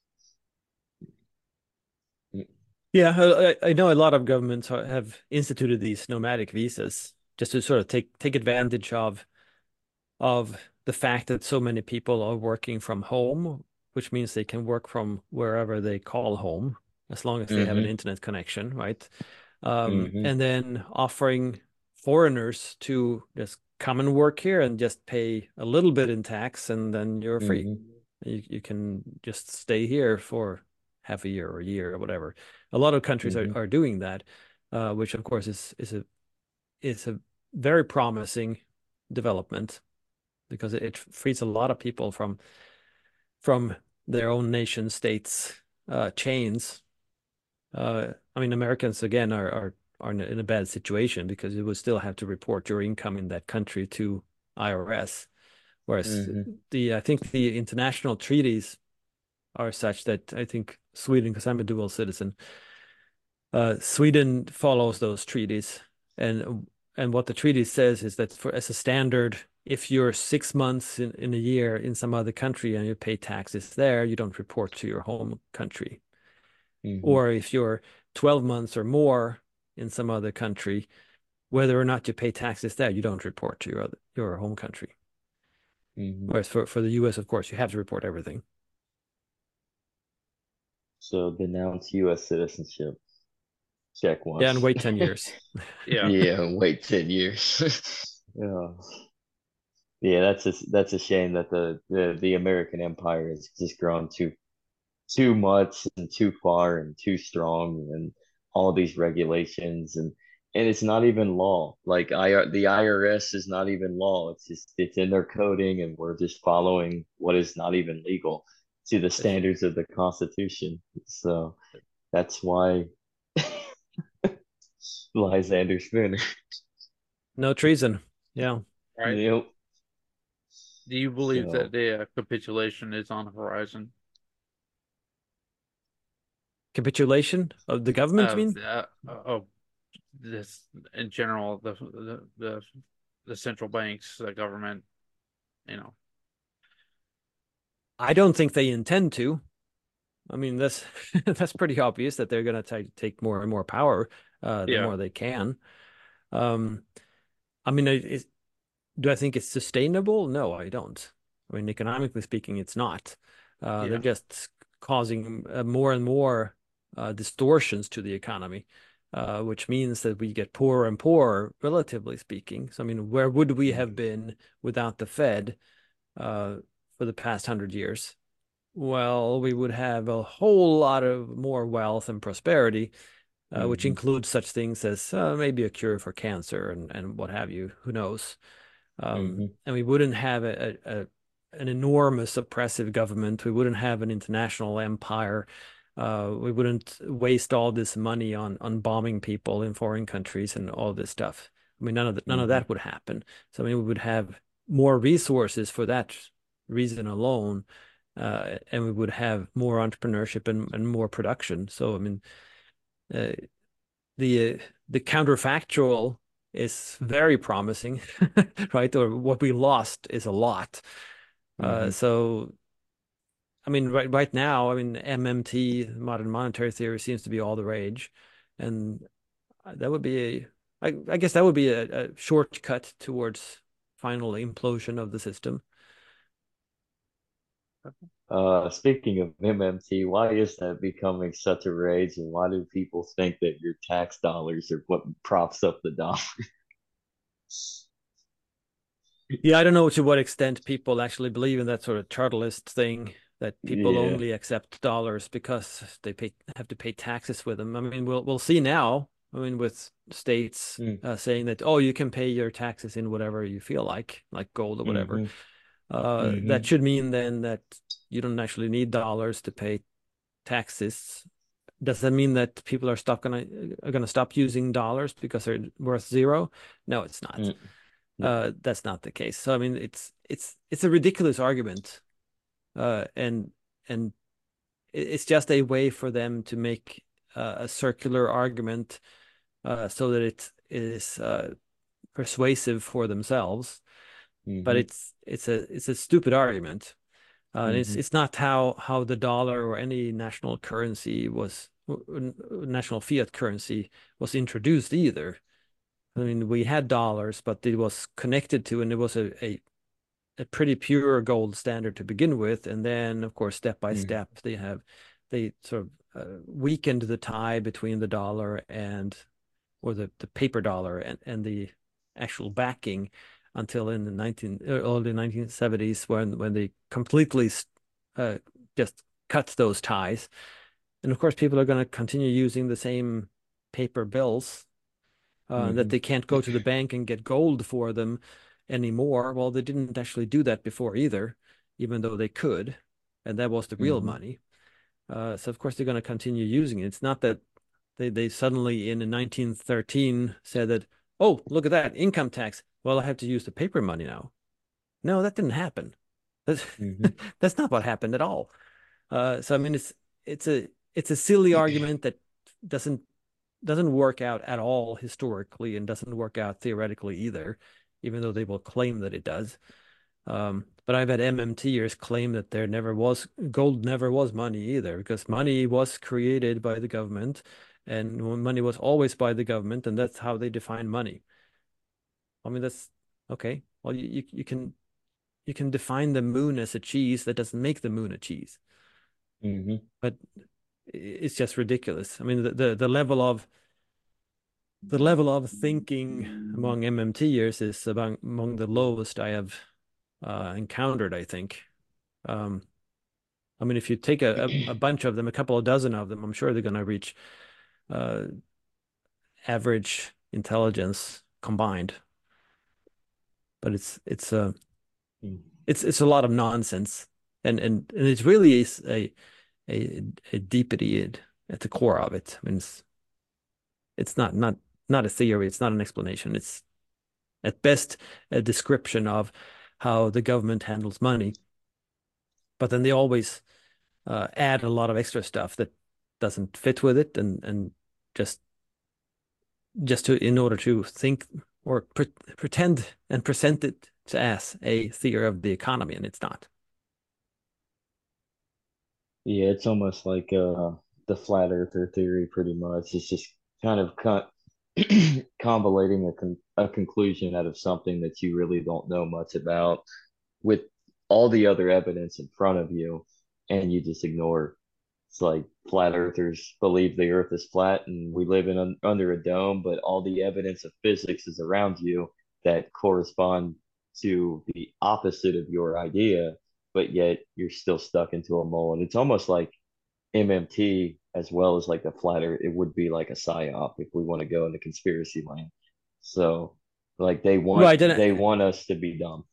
Yeah, I know a lot of governments have instituted these nomadic visas just to sort of take advantage of the fact that so many people are working from home, which means they can work from wherever they call home, as long as they have an Mm-hmm. internet connection, right? Mm-hmm. And then offering foreigners to just come and work here and just pay a little bit in tax, and then you're free. Mm-hmm. You can just stay here for half a year or a year or whatever. A lot of countries Mm-hmm. are doing that, which of course is a very promising development because it frees a lot of people from their own nation states chains. I mean, Americans again are in a bad situation because you would still have to report your income in that country to IRS, whereas Mm-hmm. the I think the international treaties are such that I think Sweden, because I'm a dual citizen, Sweden follows those treaties, and what the treaty says is that for as a standard, if you're 6 months in a year in some other country and you pay taxes there, you don't report to your home country. Mm-hmm. Or if you're 12 months or more in some other country, whether or not you pay taxes there, you don't report to your home country. Mm-hmm. Whereas for the US, of course, you have to report everything. So denounce U.S. citizenship. Check Yeah, and once. wait 10 years. Yeah. Yeah, wait 10 years. Yeah. Yeah, that's a shame that the American empire has just grown too much and too far and too strong and all these regulations and it's not even law. Like the IRS is not even law. It's in their coding and we're just following what is not even legal to the standards of the Constitution. So that's why Lysander Spinner. No treason. Yeah. Right. Yep. Do you believe that So the capitulation is on the horizon Capitulation of the government, you mean? of this in general, the central banks, the government, you know? I don't think they intend to. I mean, that's that's pretty obvious that they're going to take more and more power the Yeah. more they can. Um, I mean, do I think it's sustainable? No, I don't. I mean, economically speaking, it's not. They're Yeah. just causing more and more distortions to the economy, which means that we get poorer and poorer, relatively speaking. So, I mean, where would we have mhm. been without the Fed uh, for the past 100 years? Well, we would have a whole lot of more wealth and prosperity, which Hmm. includes such things as maybe a cure for cancer and what have you. Who knows? Hmm. And we wouldn't have an enormous oppressive government. We wouldn't have an international empire. We wouldn't waste all this money on bombing people in foreign countries and all this stuff. I mean, none of Hmm. that would happen. So I mean, we would have more resources for that reason alone, and we would have more entrepreneurship and more production. So I mean, uh, the counterfactual is very promising, right? Or what we lost is a lot. Hmm. So I mean, right now, I mean, MMT, modern monetary theory, seems to be all the rage, and that would be I guess that would be a shortcut towards final implosion of the system. Speaking of MMT, why is that becoming such a rage, and why do people think that your tax dollars are what props up the dollar? Yeah, I don't know to what extent people actually believe in that sort of chartalist thing that people Yeah. only accept dollars because have to pay taxes with them. I mean, we'll see now. I mean, with states saying that, oh, you can pay your taxes in whatever you feel like gold or whatever. Mm-hmm. That Mm-hmm. should mean then that you don't actually need dollars to pay taxes. Does that mean that people are gonna stop using dollars because they're worth zero? No, it's not. Mm-hmm. Yeah. That's not the case. So I mean, it's a ridiculous argument, and and it's just a way for them to make a circular argument, so that it is persuasive for themselves. But Mm-hmm. it's a stupid argument. And Mm-hmm. it's not how the dollar or any national currency was national fiat currency was introduced either. I mean, we had dollars, but it was connected to, and it was a pretty pure gold standard to begin with. And then, of course, step by Mm-hmm. step, they sort of weakened the tie between the dollar and, or the paper dollar and the actual backing until in the early 1970s when they completely uh, just cut those ties. And of course, people are going to continue using the same paper bills, that Mm-hmm. they can't go to the bank and get gold for them anymore. Well, they didn't actually do that before either, even though they could, and that was the real Mm-hmm. money. So of course they're going to continue using it. It's not that they suddenly in 1913 said that, oh, look at that, income tax. Well, I have to use the paper money now. No, that didn't happen. That's Mm-hmm. that's not what happened at all. So I mean, it's it's a silly argument that doesn't doesn't work out at all historically and doesn't work out theoretically either, even though they will claim that it does. But I've had MMTers claim that there never was gold, never was money either, because money was created by the government, and money was always by the government, and that's how they define money. I mean, that's okay. Well, you can define the moon as a cheese. That doesn't make the moon a cheese, Mm-hmm. but it's just ridiculous. I mean, the level of thinking among MMTers is among the lowest I have encountered, I think. Um, I mean, if you take a bunch of them, a couple of dozen of them, I'm sure they're going to reach uh, average intelligence combined. But it's a lot of nonsense, and it really is a deepity at the core of it. I mean, it's not a theory. It's not an explanation. It's at best a description of how the government handles money. But then they always add a lot of extra stuff that doesn't fit with it, and just just to in order to think or pretend and present it as a theory of the economy, and it's not. Yeah, it's almost like the flat earther theory, pretty much. It's just kind of convoluting a conclusion out of something that you really don't know much about with all the other evidence in front of you, and you just ignore. It's like flat earthers believe the earth is flat and we live under a dome, but all the evidence of physics is around you that correspond to the opposite of your idea. but yet you're still stuck into a mold. It's almost like MMT as well as like the flat earth, it would be like a psyop if we want to go into conspiracy land. So like Right. And they want us to be dumb.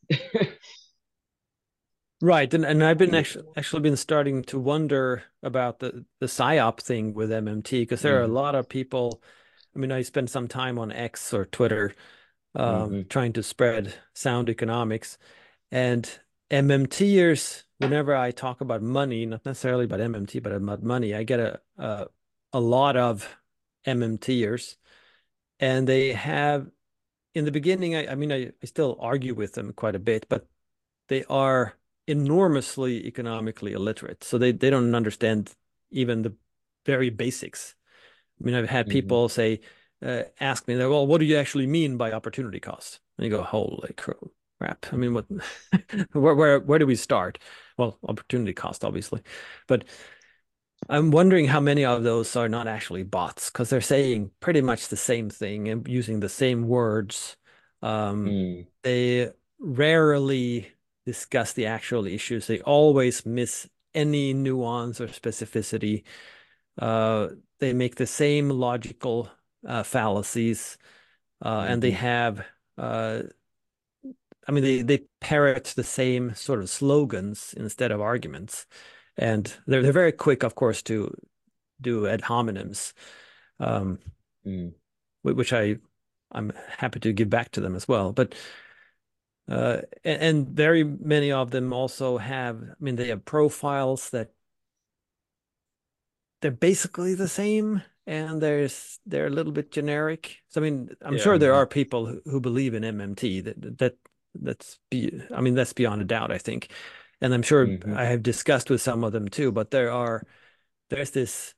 right. And I've been Yeah. actually been starting to wonder about the psyop thing with MMT, because there are a Hmm. lot of people. I mean, I spent some time on X or Twitter Hmm. trying to spread sound economics. And MMTers, whenever I talk about money, not necessarily about MMT, but about money, I get a lot of MMTers. And they have, in the beginning, I mean, I still argue with them quite a bit, but they are enormously economically illiterate. So they don't understand even the very basics. I mean, I've had Hmm. people say, ask me, well, what do you actually mean by opportunity cost? And you go, holy crap. I mean, what, where do we start? Well, opportunity cost, obviously. But I'm wondering how many of those are not actually bots, because they're saying pretty much the same thing and using the same words. Um, Mm. they rarely discuss the actual issues. They always miss any nuance or specificity. Uh, they make the same logical fallacies, and they Hmm. have, uh, I mean, they parrot the same sort of slogans instead of arguments, and they're very quick, of course, to do ad hominems, um, Mm. which I'm happy to give back to them as well. But and very many of them also have, I mean, they have profiles that they're basically the same, and they're a little bit generic. So I mean, I'm Yeah. sure there Hmm. are people who believe in MMT. I mean, that's beyond a doubt, I think. And I'm sure Hmm. I have discussed with some of them too, but there's this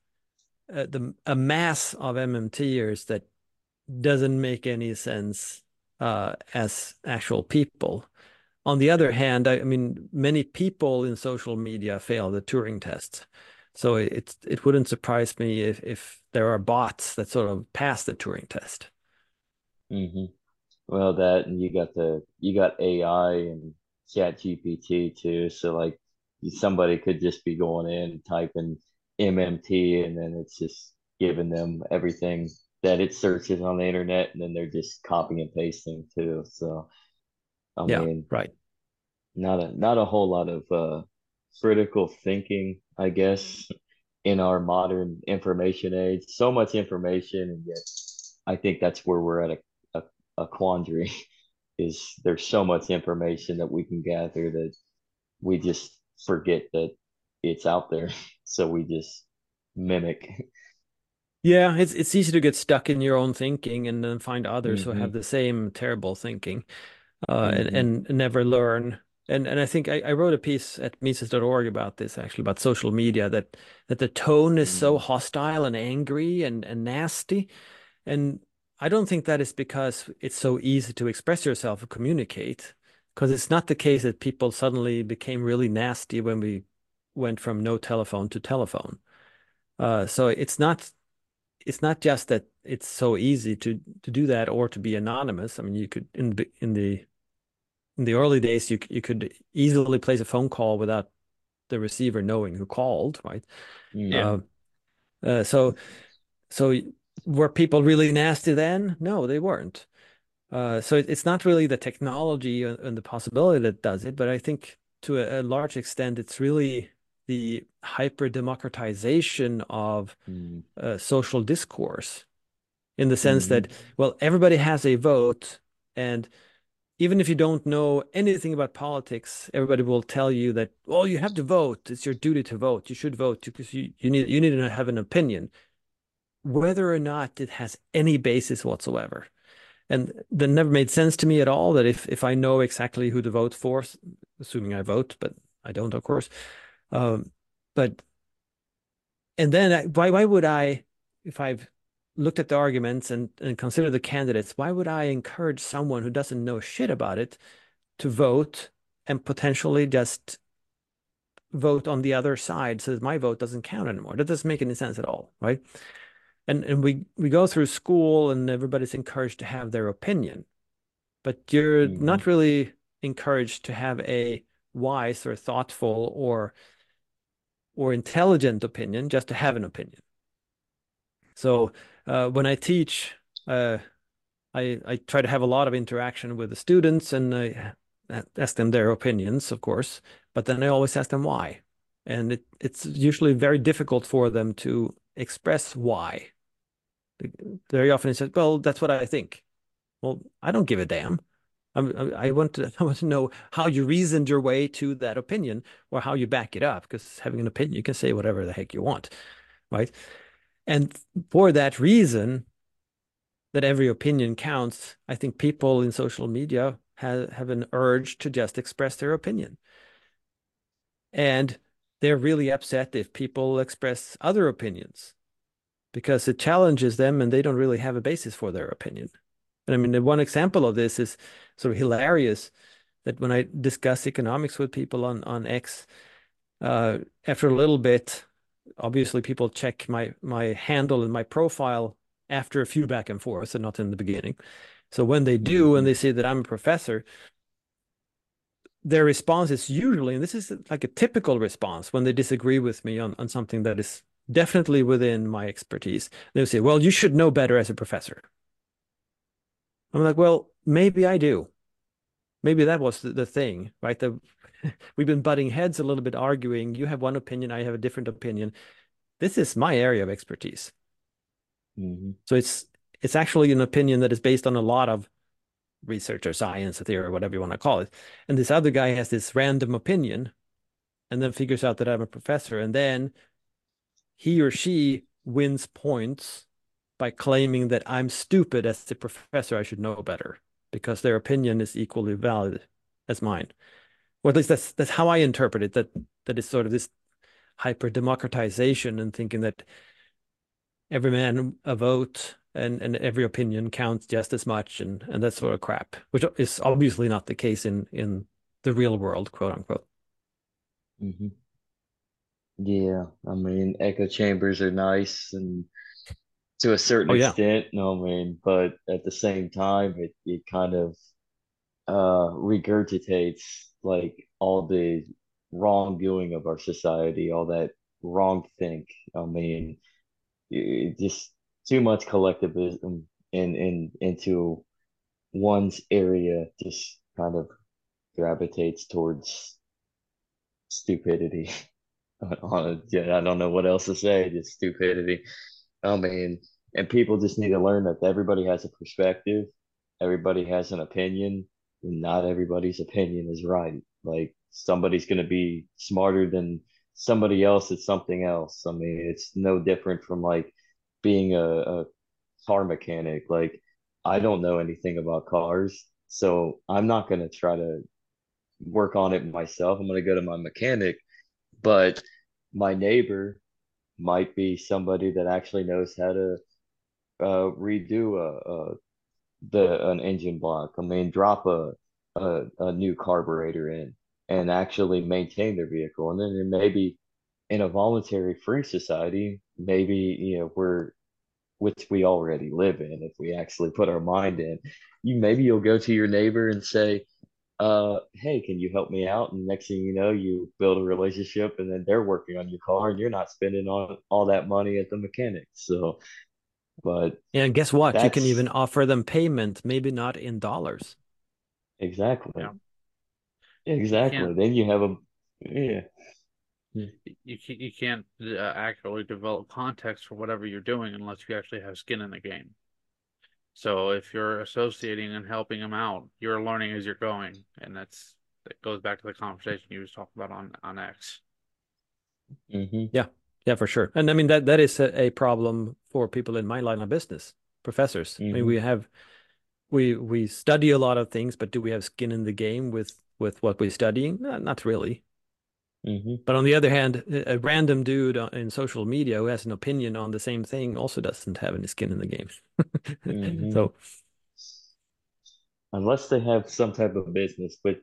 a mass of MMTers that doesn't make any sense as actual people. On the other hand, I mean, many people in social media fail the Turing test. So it wouldn't surprise me if there are bots that sort of pass the Turing test. Hmm. Well, that and you got AI and Chat GPT too. So like somebody could just be going in typing MMT and then it's just giving them everything that it searches on the internet and then they're just copying and pasting too. So I Yeah, mean, right. not a whole lot of critical thinking, I guess, in our modern information age. So much information, and yet I think that's where we're at a quandary. Is there's so much information that we can gather that we just forget that it's out there. So we just mimic. Yeah, it's easy to get stuck in your own thinking and then find others who have Hmm. the same terrible thinking, Hmm. and never learn. And I think I wrote a piece at Mises.org about this, actually, about social media, that the tone is so Hmm. hostile and angry and nasty. And I don't think that is because it's so easy to express yourself or communicate, because it's not the case that people suddenly became really nasty when we went from no telephone to telephone. So it's not just that it's so easy to do that or to be anonymous. I mean, you could in the early days you could easily place a phone call without the receiver knowing who called, right? Yeah. Hmm. Uh, so so were people really nasty then? No, they weren't. So it's not really the technology and the possibility that does it, but I think to a large extent, it's really the hyper democratization of Hmm. social discourse, in the sense Hmm. that, well, everybody has a vote, and even if you don't know anything about politics, everybody will tell you that, well, you have to vote. It's your duty to vote. You should vote because you need to have an opinion, whether or not it has any basis whatsoever. And that never made sense to me at all, that if I know exactly who to vote for, assuming I vote, but I don't, of course. Um, but and then why would I, if I've looked at the arguments and consider the candidates, why would I encourage someone who doesn't know shit about it to vote and potentially just vote on the other side so that my vote doesn't count anymore? That doesn't make any sense at all, right? And we go through school and everybody's encouraged to have their opinion, but you're Hmm. not really encouraged to have a wise or thoughtful or intelligent opinion just to have an opinion. So when I teach, I try to have a lot of interaction with the students, and I ask them their opinions, of course, but then I always ask them why. And it's usually very difficult for them to express why. Very often it says, well, that's what I think. Well, I don't give a damn. I want to I want to know how you reasoned your way to that opinion, or how you back it up, because having an opinion, you can say whatever the heck you want, right? And for that reason, that every opinion counts, I think people in social media have an urge to just express their opinion. And they're really upset if people express other opinions, because it challenges them and they don't really have a basis for their opinion. And I mean, the one example of this is sort of hilarious, that when I discuss economics with people on X, after a little bit, obviously people check my handle and my profile after a few back and forth, and not in the beginning. So when they do, and they see that I'm a professor, their response is usually, and this is like a typical response when they disagree with me on something that is definitely within my expertise, they'll say, well, you should know better as a professor. I'm like, well, maybe I do. Maybe that was the thing, right? We've been butting heads a little bit, arguing. You have one opinion, I have a different opinion. This is my area of expertise. So it's actually an opinion that is based on a lot of research or science or theory or whatever you want to call it. And this other guy has this random opinion and then figures out that I'm a professor. And then he or she wins points by claiming that I'm stupid as the professor, I should know better, because their opinion is equally valid as mine. Or at least that's how I interpret it, that is sort of this hyper democratization and thinking that every man a vote and every opinion counts just as much, and that sort of crap, which is obviously not the case in the real world, quote unquote. Yeah, I mean, echo chambers are nice and to a certain Oh yeah. extent, no, I mean, but at the same time, it kind of regurgitates like all the wrongdoing of our society, all that wrong think. I mean, just too much collectivism into one's area just kind of gravitates towards stupidity. Yeah, I don't know what else to say, just stupidity. I mean, and people just need to learn that everybody has a perspective, everybody has an opinion, and not everybody's opinion is right. Like somebody's going to be smarter than somebody else at something else. I mean, it's no different from like being a car mechanic. Like, I don't know anything about cars, so I'm not going to try to work on it myself. I'm going to go to my mechanic, but my neighbor might be somebody that actually knows how to redo an engine block. I mean, drop a new carburetor in and actually maintain their vehicle. And then maybe in a voluntary free society, maybe we're which we already live in if we actually put our mind in. You'll go to your neighbor and say, hey, can you help me out? And next thing you know, you build a relationship and then they're working on your car and you're not spending all that money at the mechanic. So, but And guess what? You can that's even offer them payment, maybe not in dollars. exactly, Yeah. You exactly. can't Then you have a, yeah, you can't accurately develop context for whatever you're doing unless you actually have skin in the game. So if you're associating and helping them out, you're learning as you're going, and that goes back to the conversation you was talking about on X. hmm Yeah, yeah, for sure. And I mean that is a problem for people in my line of business, professors. I mean, hmm we study a lot of things, but do we have skin in the game with what we're studying? Not really. hmm But on the other hand, a random dude in social media who has an opinion on the same thing also doesn't have any skin in the game. hmm So Unless they have some type of business, but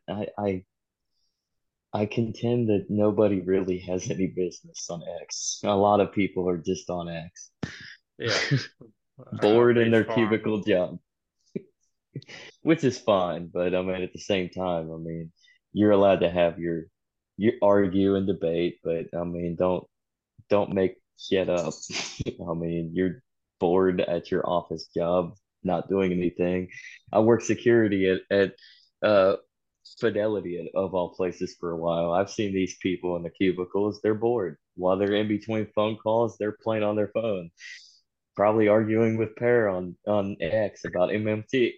I contend that nobody really has any business on X. A lot of people are just on X, Yeah, bored in outreach their farm. cubicle job, which is fine. But I mean, at the same time, I mean, you're allowed to have you argue and debate, but I mean, don't make shit up. I mean, you're bored at your office job, not doing anything. I worked security at uh Fidelity of all places for a while. I've seen these people in the cubicles. They're bored. While they're in between phone calls, they're playing on their phone, probably arguing with Per on X about MMT.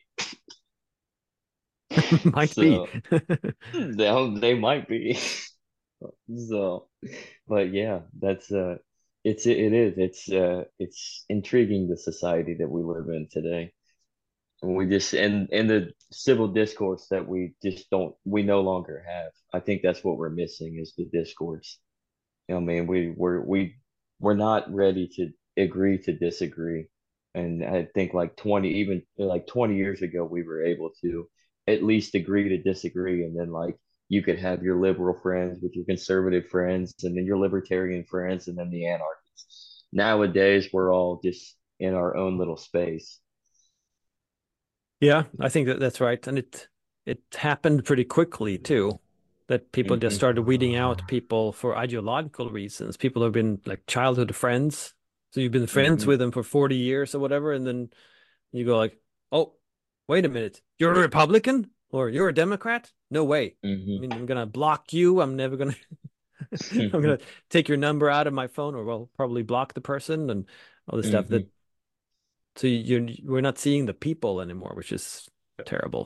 Might be. So they might be. So, but yeah, that's it is it's intriguing the society that we live in today. And we just and the civil discourse that we no longer have. I think that's what we're missing is the discourse. You know, I mean, we're not ready to agree to disagree. And I think like 20 years ago, we were able to at least agree to disagree. And then like you could have your liberal friends with your conservative friends, and then your libertarian friends, and then the anarchists. Nowadays, we're all just in our own little space. Yeah, I think that that's right. And it happened pretty quickly too, that people just Hmm. started weeding out people for ideological reasons. People have been like childhood friends. So you've been friends Hmm. with them for 40 years or whatever, and then you go like, "Oh, wait a minute. You're a Republican or you're a Democrat? No way. I Hmm. mean, I'm gonna block you. I'm never gonna I'm gonna take your number out of my phone, or well, probably block the person and all this stuff that Hmm. so we're not seeing the people anymore, which is terrible.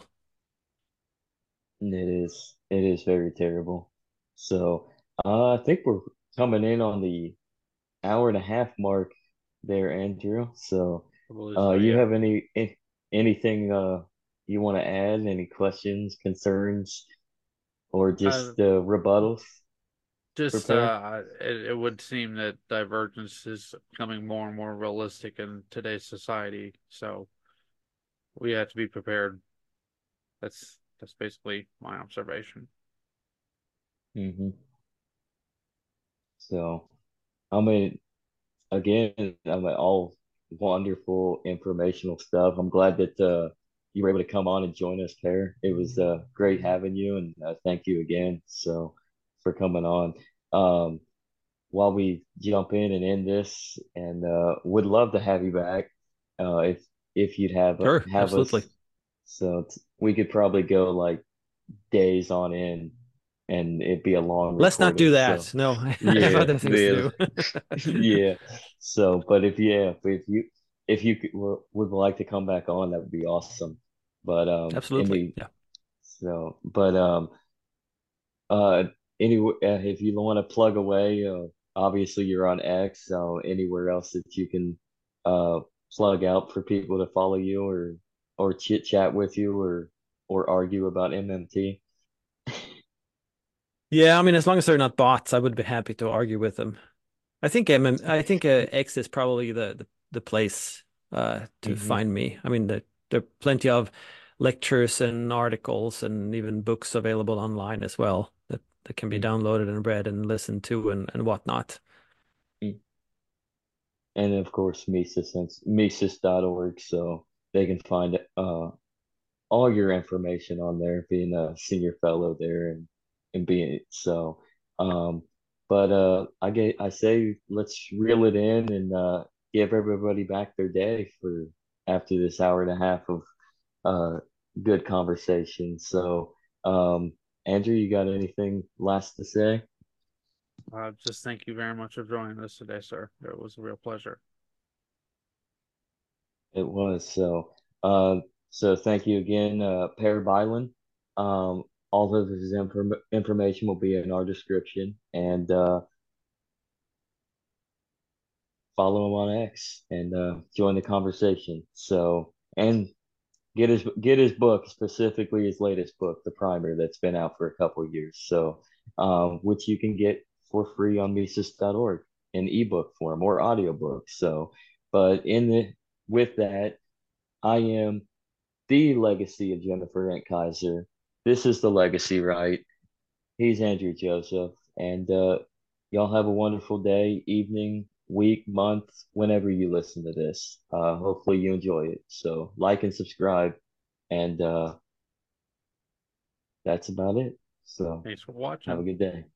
It is very terrible. So, I think we're coming in on the hour and a half mark there, Andrew. So, I believe so, you yeah. have anything you want to add? Any questions, concerns, or Uh, just rebuttals? just Prepare. it would seem that divergence is becoming more and more realistic in today's society, so we have to be prepared. That's basically my observation. Hmm. So, I mean, again, I mean, all wonderful informational stuff. I'm glad that you were able to come on and join us, Per. It was great having you, and thank you again for coming on. Um, while we jump in and end this, and would love to have you back if you'd Sure, have absolutely. us. So we could probably go like days on end, and it'd be a long Let's not do recording. So that. No, I have yeah, other things to yeah, do. yeah. So, but if you would like to come back on, that would be awesome. But Absolutely. Yeah. but uh, anyway, if you want to plug away, obviously you're on X. So anywhere else that you can uh plug out for people to follow you or chit chat with you or argue about MMT. Yeah, I mean, as long as they're not bots, I would be happy to argue with them. I think X is probably the place to Hmm. find me. I mean, there are plenty of lectures and articles and even books available online as well that can be downloaded and read and listened to and whatnot. And of course, Mises.org, so they can find all your information on there, being a senior fellow there and being so. Um, but I say let's reel it in and give everybody back their day for after this hour and a half of uh good conversation. So, Andrew, you got anything last to say? Just thank you very much for joining us today, sir. It was a real pleasure. It was so. Uh, so thank you again, Per Byland. All of his information will be in our description, and follow him on X and join the conversation. So and get his book, specifically his latest book, The Primer, that's been out for a couple of years. So which you can get for free on Mises.org in ebook form or audiobook. So, but in the with that, I am the legacy of Jennifer and Kaiser. This is the legacy, right? He's Andrew Joseph, and y'all have a wonderful day, evening, week, month, whenever you listen to this. Hopefully you enjoy it. So like and subscribe, and that's about it. So Thanks for have a watching. good day.